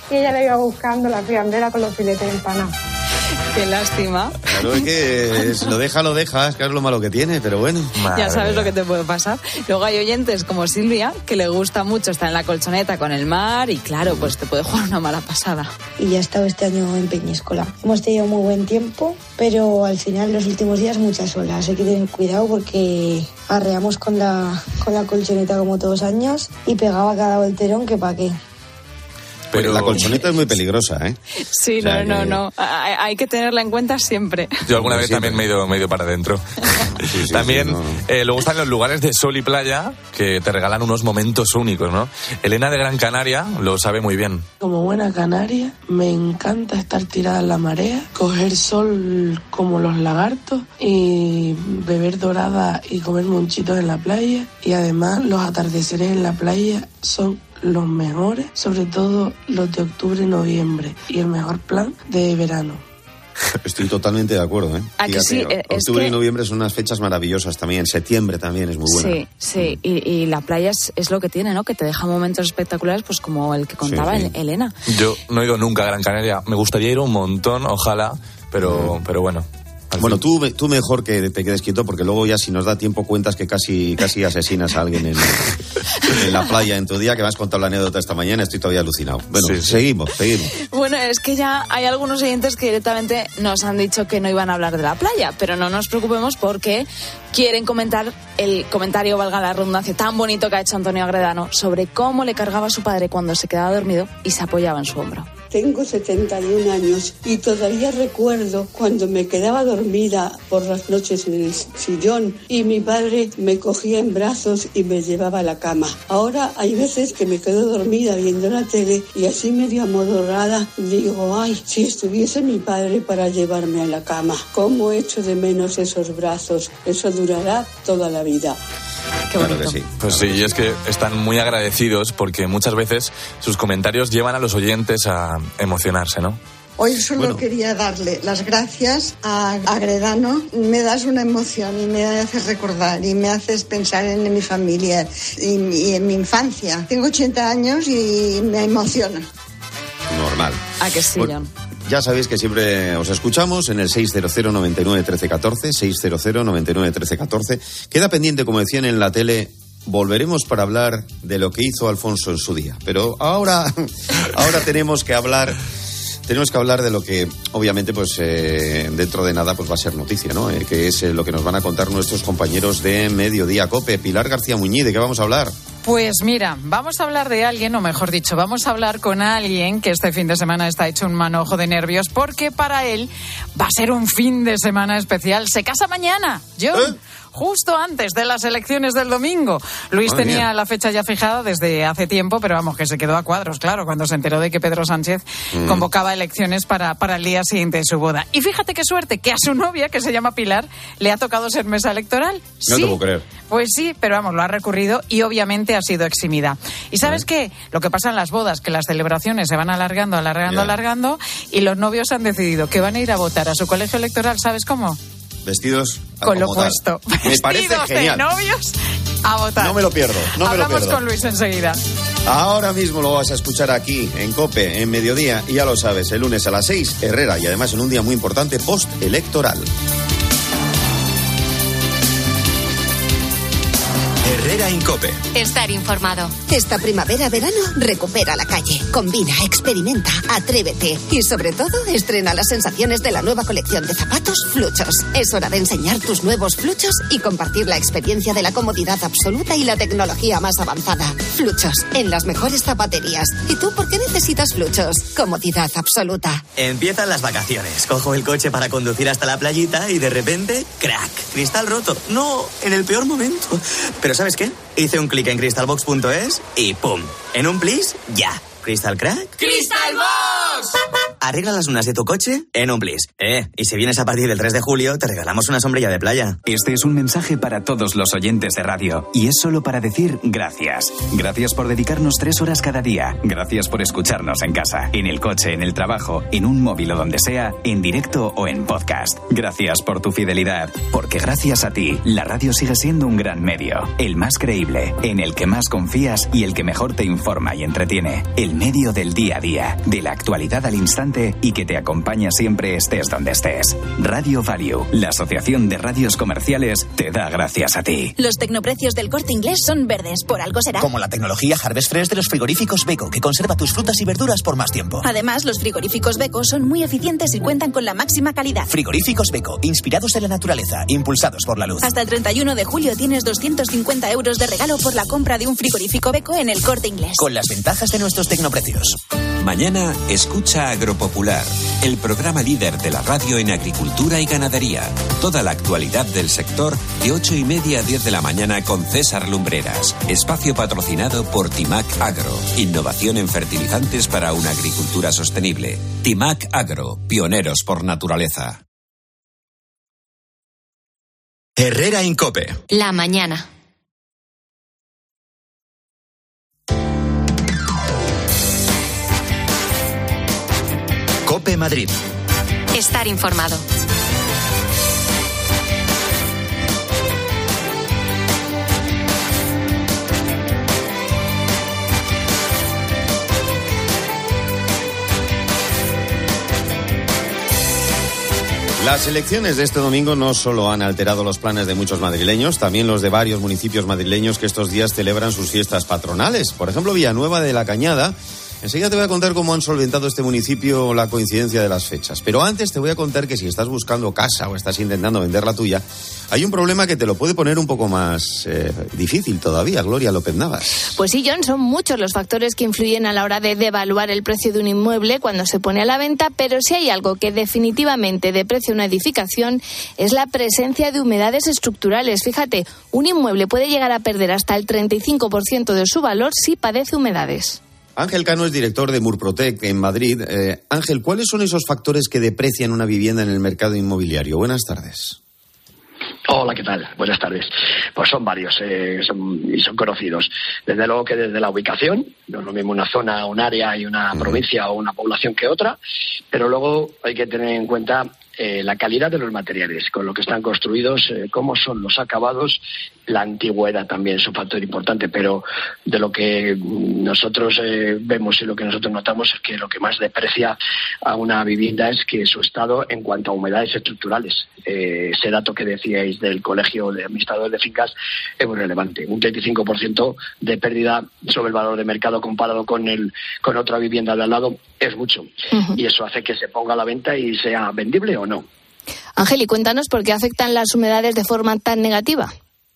y ella le iba buscando la friandera con los filetes empanados. Qué lástima. Claro, es que si lo deja, lo dejas, que es lo malo que tiene, pero bueno. Ya sabes lo que te puede pasar. Luego hay oyentes como Silvia, que le gusta mucho estar en la colchoneta con el mar y claro, pues te puede jugar una mala pasada. Y ya he estado este año en Peñíscola. Hemos tenido muy buen tiempo, pero al final los últimos días muchas olas. Hay que tener cuidado porque arreamos con la, con la colchoneta como todos los años y pegaba cada volterón que pa' qué. Pero la colchoneta es muy peligrosa, ¿eh? Sí, o sea, no, no, que... no. Hay, hay que tenerla en cuenta siempre. Yo alguna vez siempre. también me he ido, me he ido para adentro. Sí, sí, también, sí, no, no. Eh, luego están los lugares de sol y playa que te regalan unos momentos únicos, ¿no? Elena de Gran Canaria lo sabe muy bien. Como buena canaria, me encanta estar tirada en la marea, coger sol como los lagartos y beber dorada y comer monchitos en la playa. Y además los atardeceres en la playa son los mejores, sobre todo los de octubre y noviembre, y el mejor plan de verano. Estoy totalmente de acuerdo, ¿eh? ¿A que sí? Octubre que... y noviembre son unas fechas maravillosas también. Septiembre también es muy buena. Sí, sí. Mm. Y, y la playa es, es lo que tiene, ¿no? Que te deja momentos espectaculares, pues como el que contaba sí, sí. Elena. Yo no he ido nunca a Gran Canaria. Me gustaría ir un montón, ojalá, pero, mm. pero bueno. Bueno, tú, tú mejor que te quedes quieto, porque luego ya si nos da tiempo cuentas que casi, casi asesinas a alguien en, en la playa en tu día, que me has contado la anécdota esta mañana, estoy todavía alucinado. Bueno, sí, sí. seguimos, seguimos. Bueno, es que ya hay algunos oyentes que directamente nos han dicho que no iban a hablar de la playa, pero no nos preocupemos porque quieren comentar el comentario, valga la redundancia, tan bonito que ha hecho Antonio Agredano sobre cómo le cargaba a su padre cuando se quedaba dormido y se apoyaba en su hombro. Tengo setenta y un años y todavía recuerdo cuando me quedaba dormida por las noches en el sillón y mi padre me cogía en brazos y me llevaba a la cama. Ahora hay veces que me quedo dormida viendo la tele y así medio amodorrada digo, ay, si estuviese mi padre para llevarme a la cama. ¿Cómo echo de menos esos brazos? Eso durará toda la vida. Qué bonito. Claro que sí. Pues sí, y es que están muy agradecidos porque muchas veces sus comentarios llevan a los oyentes a emocionarse, ¿no? Hoy solo bueno. quería darle las gracias a Agredano. Me das una emoción y me haces recordar y me haces pensar en mi familia y, y en mi infancia. Tengo ochenta años y me emociona. Normal. ¿A que sí, John? Ya sabéis que siempre os escuchamos en el seis cero cero, noventa y nueve, trece, catorce, seis cero cero, noventa y nueve, trece, catorce. Queda pendiente, como decían en la tele, volveremos para hablar de lo que hizo Alfonso en su día. Pero ahora, ahora tenemos que hablar... Tenemos que hablar de lo que, obviamente, pues eh, dentro de nada pues va a ser noticia, ¿no? Eh, que es eh, lo que nos van a contar nuestros compañeros de Mediodía COPE. Pilar García Muñiz, ¿de qué vamos a hablar? Pues mira, vamos a hablar de alguien, o mejor dicho, vamos a hablar con alguien que este fin de semana está hecho un manojo de nervios porque para él va a ser un fin de semana especial. Se casa mañana, John. ¿Eh? Justo antes de las elecciones del domingo. Luis Madre tenía mía. la fecha ya fijada desde hace tiempo, pero vamos, que se quedó a cuadros, claro, cuando se enteró de que Pedro Sánchez mm. convocaba elecciones para, para el día siguiente de su boda. Y fíjate qué suerte, que a su novia, que se llama Pilar, le ha tocado ser mesa electoral. No sí, te puedo creer. Pues sí, pero vamos, lo ha recurrido y obviamente ha sido eximida. ¿Y sabes qué? Lo que pasa en las bodas, que las celebraciones se van alargando, alargando, yeah. alargando, y los novios han decidido que van a ir a votar a su colegio electoral, ¿sabes cómo? Vestidos con lo puesto. Me parece genial. De novios a votar. No me lo pierdo. No Hablamos me lo pierdo. con Luis enseguida. Ahora mismo lo vas a escuchar aquí en COPE, en Mediodía, y ya lo sabes, el lunes a las seis, Herrera, y además en un día muy importante postelectoral. Herrera en COPE. Estar informado. Esta primavera-verano recupera la calle. Combina, experimenta, atrévete y sobre todo estrena las sensaciones de la nueva colección de zapatos Fluchos. Es hora de enseñar tus nuevos Fluchos y compartir la experiencia de la comodidad absoluta y la tecnología más avanzada. Fluchos, en las mejores zapaterías. ¿Y tú por qué necesitas Fluchos? Comodidad absoluta. Empiezan las vacaciones. Cojo el coche para conducir hasta la playita y de repente, ¡crack! Cristal roto. No, en el peor momento. Pero ¿sabes qué? Hice un clic en crystalbox punto es y ¡pum! En un plis, ya. ¿Crystal Crack? ¡Crystalbox! ¿arregla las lunas de tu coche? En un plis. Eh, y si vienes a partir del tres de julio, te regalamos una sombrilla de playa. Este es un mensaje para todos los oyentes de radio. Y es solo para decir gracias. Gracias por dedicarnos tres horas cada día. Gracias por escucharnos en casa, en el coche, en el trabajo, en un móvil o donde sea, en directo o en podcast. Gracias por tu fidelidad. Porque gracias a ti, la radio sigue siendo un gran medio. El más creíble, en el que más confías y el que mejor te informa y entretiene. El medio del día a día, de la actualidad al instante y que te acompaña siempre estés donde estés. Radio Value, la asociación de radios comerciales, te da gracias a ti. Los tecnoprecios del Corte Inglés son verdes, por algo será. Como la tecnología Harvest Fresh de los frigoríficos Beko, que conserva tus frutas y verduras por más tiempo. Además, los frigoríficos Beko son muy eficientes y cuentan con la máxima calidad. Frigoríficos Beko, inspirados en la naturaleza, impulsados por la luz. Hasta el treinta y uno de julio tienes doscientos cincuenta euros de regalo por la compra de un frigorífico Beko en el Corte Inglés. Con las ventajas de nuestros tecnoprecios. Mañana escucha Agropopular, el programa líder de la radio en agricultura y ganadería. Toda la actualidad del sector de ocho y media a diez de la mañana con César Lumbreras. Espacio patrocinado por Timac Agro. Innovación en fertilizantes para una agricultura sostenible. Timac Agro, pioneros por naturaleza. Herrera Incope. La mañana. Cope Madrid. Estar informado. Las elecciones de este domingo no solo han alterado los planes de muchos madrileños, también los de varios municipios madrileños que estos días celebran sus fiestas patronales. Por ejemplo, Villanueva de la Cañada. Enseguida te voy a contar cómo han solventado este municipio la coincidencia de las fechas. Pero antes te voy a contar que si estás buscando casa o estás intentando vender la tuya, hay un problema que te lo puede poner un poco más eh, difícil todavía. Gloria López Navas. Pues sí, John, son muchos los factores que influyen a la hora de devaluar el precio de un inmueble cuando se pone a la venta, pero si hay algo que definitivamente deprecia una edificación es la presencia de humedades estructurales. Fíjate, un inmueble puede llegar a perder hasta el treinta y cinco por ciento de su valor si padece humedades. Ángel Cano es director de Murprotec en Madrid. Eh, Ángel, ¿cuáles son esos factores que deprecian una vivienda en el mercado inmobiliario? Buenas tardes. Hola, ¿qué tal? Buenas tardes. Pues son varios eh, son, y son conocidos. Desde luego que desde la ubicación, no es lo mismo una zona, un área y una provincia o una población que otra, pero luego hay que tener en cuenta eh, la calidad de los materiales, con lo que están construidos, eh, cómo son los acabados, la antigüedad también es un factor importante, pero de lo que nosotros eh, vemos y lo que nosotros notamos es que lo que más deprecia a una vivienda es que su estado en cuanto a humedades estructurales. Eh, ese dato que decíais del Colegio de Administradores de Fincas es muy relevante. Un treinta y cinco por ciento de pérdida sobre el valor de mercado comparado con el con otra vivienda de al lado es mucho. Uh-huh. Y eso hace que se ponga a la venta y sea vendible o no. Ángel, y cuéntanos por qué afectan las humedades de forma tan negativa.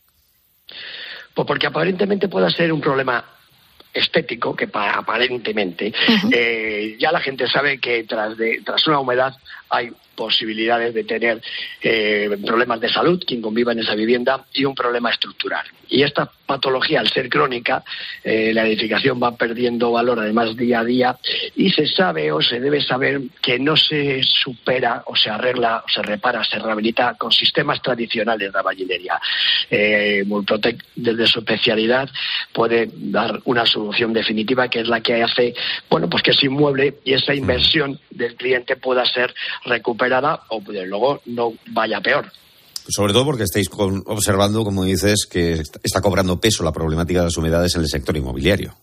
Pues porque aparentemente pueda ser un problema estético, que pa- aparentemente uh-huh. eh, ya la gente sabe que tras de tras una humedad hay posibilidades de tener eh, problemas de salud, quien conviva en esa vivienda, y un problema estructural. Y esta patología, al ser crónica, eh, la edificación va perdiendo valor, además, día a día, y se sabe o se debe saber que no se supera o se arregla o se repara, se rehabilita con sistemas tradicionales de albañilería. Eh, Murprotec, desde su especialidad, puede dar una solución definitiva, que es la que hace, bueno, pues que ese inmueble y esa inversión del cliente pueda ser recuperada o, desde luego, no vaya peor. Sobre todo porque estáis con, observando, como dices, que está cobrando peso la problemática de las humedades en el sector inmobiliario.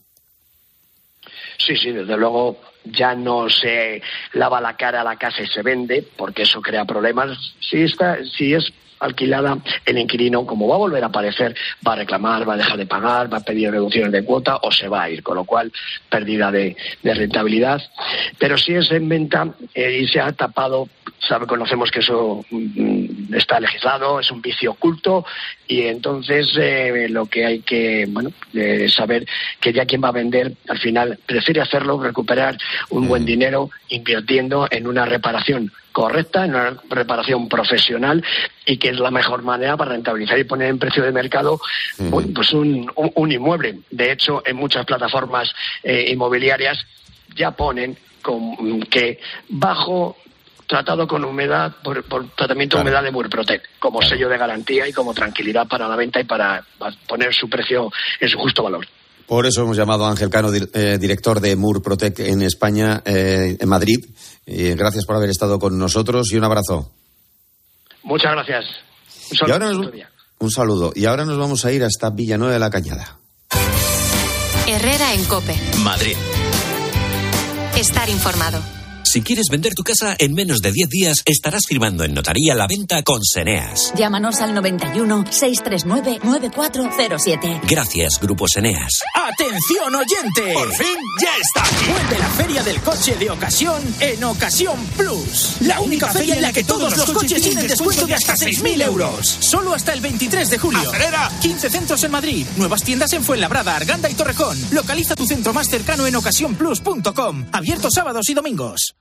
Sí, sí, desde luego ya no se lava la cara a la casa y se vende, porque eso crea problemas. Si está, si es alquilada, el inquilino, como va a volver a aparecer, va a reclamar, va a dejar de pagar, va a pedir reducciones de cuota o se va a ir, con lo cual pérdida de, de rentabilidad. Pero si es en venta eh, y se ha tapado, sabe, conocemos que eso mm, está legislado, es un vicio oculto, y entonces eh, lo que hay que bueno eh, saber que ya quien va a vender al final prefiere hacerlo, recuperar un mm. buen dinero invirtiendo en una reparación correcta, en una reparación profesional, y que es la mejor manera para rentabilizar y poner en precio de mercado uh-huh. un, pues un, un, un inmueble. De hecho, en muchas plataformas eh, inmobiliarias ya ponen con, que bajo tratado con humedad, por, por tratamiento de humedad de Murprotec, como sello de garantía y como tranquilidad para la venta y para poner su precio en su justo valor. Por eso hemos llamado a Ángel Cano, eh, director de Murprotec en España, eh, en Madrid. Eh, gracias por haber estado con nosotros y un abrazo. Muchas gracias. Un saludo. Y ahora nos, un saludo. Y ahora nos vamos a ir hasta Villanueva de la Cañada. Herrera en COPE. Madrid. Estar informado. Si quieres vender tu casa, en menos de diez días estarás firmando en notaría la venta con Seneas. Llámanos al noventa y uno, seiscientos treinta y nueve, noventa y cuatro cero siete. Gracias, Grupo Seneas. ¡Atención, oyente! ¡Por fin ya está aquí! Vuelve la Feria del Coche de Ocasión en Ocasión Plus. La única feria en la que todos los coches tienen descuento de hasta seis mil euros. Solo hasta el veintitrés de julio. ¡Acelera! quince centros en Madrid. Nuevas tiendas en Fuenlabrada, Arganda y Torrejón. Localiza tu centro más cercano en ocasión plus punto com. Abierto sábados y domingos.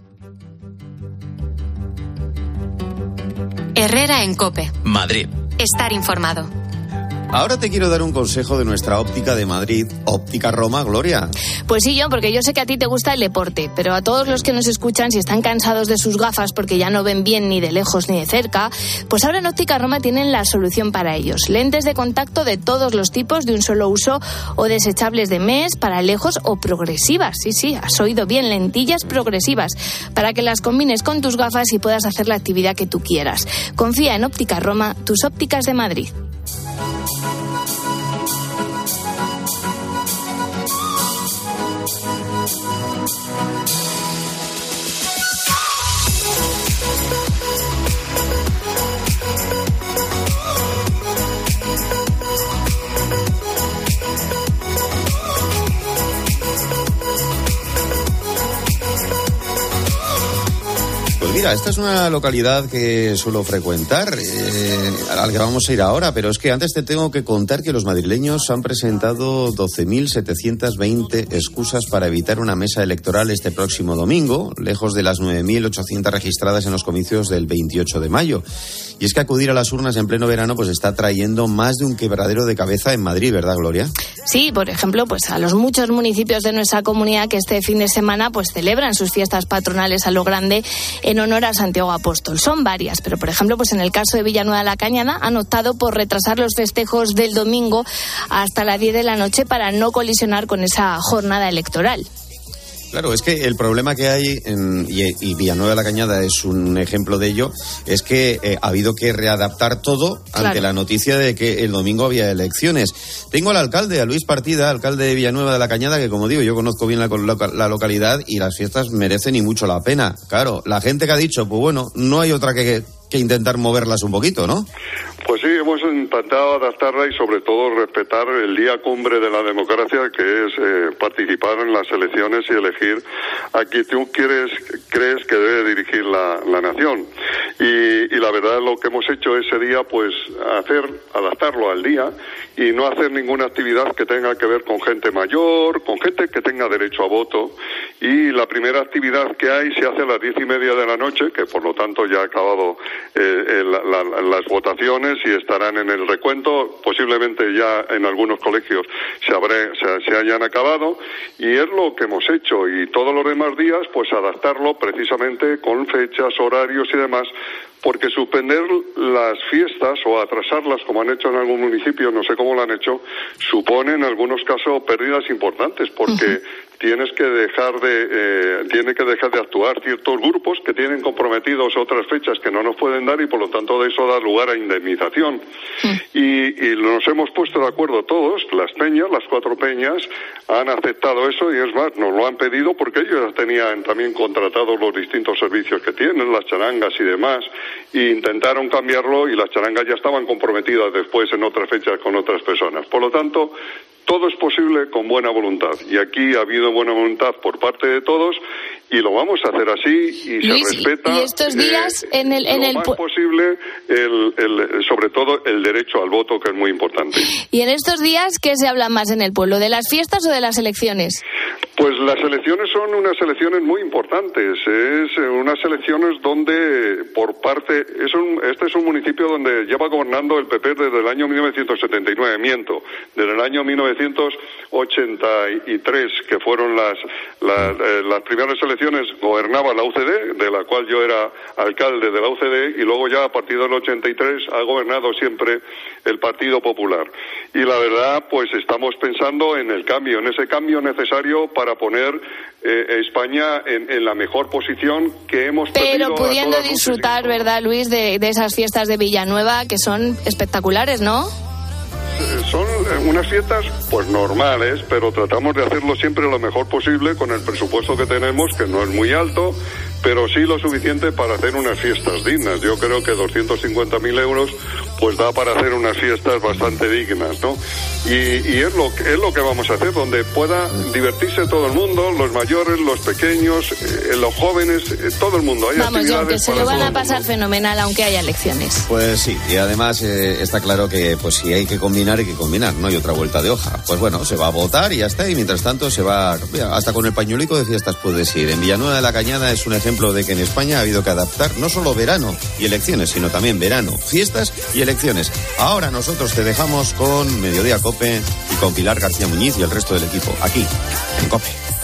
Herrera en COPE. Madrid. Estar informado. Ahora te quiero dar un consejo de nuestra óptica de Madrid, Óptica Roma, Gloria. Pues sí, yo, porque yo sé que a ti te gusta el deporte, pero a todos los que nos escuchan, si están cansados de sus gafas porque ya no ven bien ni de lejos ni de cerca, pues ahora en Óptica Roma tienen la solución para ellos. Lentes de contacto de todos los tipos, de un solo uso o desechables de M E S, para lejos o progresivas. Sí, sí, has oído bien, lentillas progresivas, para que las combines con tus gafas y puedas hacer la actividad que tú quieras. Confía en Óptica Roma, tus ópticas de Madrid. Mira, esta es una localidad que suelo frecuentar, eh, al que vamos a ir ahora, pero es que antes te tengo que contar que los madrileños han presentado doce mil setecientas veinte excusas para evitar una mesa electoral este próximo domingo, lejos de las nueve mil ochocientas registradas en los comicios del veintiocho de mayo. Y es que acudir a las urnas en pleno verano pues está trayendo más de un quebradero de cabeza en Madrid, ¿verdad, Gloria? Sí, por ejemplo, pues a los muchos municipios de nuestra comunidad que este fin de semana pues celebran sus fiestas patronales a lo grande en honor a Santiago Apóstol. Son varias, pero por ejemplo, pues en el caso de Villanueva de la Cañada han optado por retrasar los festejos del domingo hasta las diez de la noche para no colisionar con esa jornada electoral. Claro, es que el problema que hay, en, y, y Villanueva de la Cañada es un ejemplo de ello, es que eh, ha habido que readaptar todo ante claro. la noticia de que el domingo había elecciones. Tengo al alcalde, a Luis Partida, alcalde de Villanueva de la Cañada, que como digo, yo conozco bien la, la, la localidad y las fiestas merecen y mucho la pena. Claro, la gente que ha dicho, pues bueno, no hay otra que, que intentar moverlas un poquito, ¿no? Pues sí, hemos intentado adaptarla y sobre todo respetar el día cumbre de la democracia, que es eh, participar en las elecciones y elegir a quien tú quieres, crees que debe dirigir la, la nación. Y, y la verdad lo que hemos hecho ese día, pues hacer, adaptarlo al día y no hacer ninguna actividad que tenga que ver con gente mayor, con gente que tenga derecho a voto. Y la primera actividad que hay se hace a las diez y media de la noche, que por lo tanto ya ha acabado eh, la, la, las votaciones y estarán en el recuento, posiblemente ya en algunos colegios se, habré, se, se hayan acabado, y es lo que hemos hecho, y todos los demás días pues adaptarlo precisamente con fechas, horarios y demás, porque suspender las fiestas o atrasarlas, como han hecho en algún municipio, no sé cómo lo han hecho, supone en algunos casos pérdidas importantes, porque uh-huh. tienes que dejar de eh, tiene que dejar de actuar ciertos grupos que tienen comprometidos otras fechas que no nos pueden dar, y por lo tanto de eso da lugar a indemnización. Uh-huh. Y, y nos hemos puesto de acuerdo todos, las peñas, las cuatro peñas, han aceptado eso, y es más, nos lo han pedido porque ellos tenían también contratados los distintos servicios que tienen, las charangas y demás, y intentaron cambiarlo, y las charangas ya estaban comprometidas después en otras fechas con otras personas. Por lo tanto, todo es posible con buena voluntad, y aquí ha habido buena voluntad por parte de todos, y lo vamos a hacer así, y Luis, se respeta y estos días eh, en el, en lo el... más posible el, el, sobre todo el derecho al voto, que es muy importante. ¿Y en estos días qué se habla más en el pueblo, de las fiestas o de las elecciones? Pues las elecciones son unas elecciones muy importantes. Es unas elecciones donde, por parte, es un, este es un municipio donde lleva gobernando el P P desde el año mil novecientos setenta y nueve, miento, desde el año mil novecientos ochenta y tres, que fueron las, las, eh, las primeras elecciones, gobernaba la U C D, de la cual yo era alcalde de la U C D, y luego ya a partir del ochenta y tres ha gobernado siempre el Partido Popular. Y la verdad, pues estamos pensando en el cambio, en ese cambio necesario para para poner eh, España en, en la mejor posición que hemos Pero pudiendo a disfrutar, ¿verdad, Luis, de, de esas fiestas de Villanueva que son espectaculares, ¿no? Son unas fiestas pues normales, pero tratamos de hacerlo siempre lo mejor posible con el presupuesto que tenemos, que no es muy alto, pero sí lo suficiente para hacer unas fiestas dignas. Yo creo que doscientos cincuenta mil euros pues da para hacer unas fiestas bastante dignas, ¿no? Y, y es lo es lo que vamos a hacer, donde pueda divertirse todo el mundo, los mayores, los pequeños, eh, los jóvenes, eh, todo el mundo. Hay Vamos, John, que se lo van a pasar mundo. fenomenal aunque haya elecciones. Pues sí, y además eh, está claro que pues si hay que combinar, hay que combinar, no hay otra vuelta de hoja. Pues bueno, se va a votar y ya está, y mientras tanto se va, mira, hasta con el pañuelico de fiestas puedes ir. En Villanueva de la Cañada es un ejemplo de que en España ha habido que adaptar no solo verano y elecciones, sino también verano, fiestas y elecciones. Ahora nosotros te dejamos con Mediodía Cope y con Pilar García Muñiz y el resto del equipo, aquí, en Cope.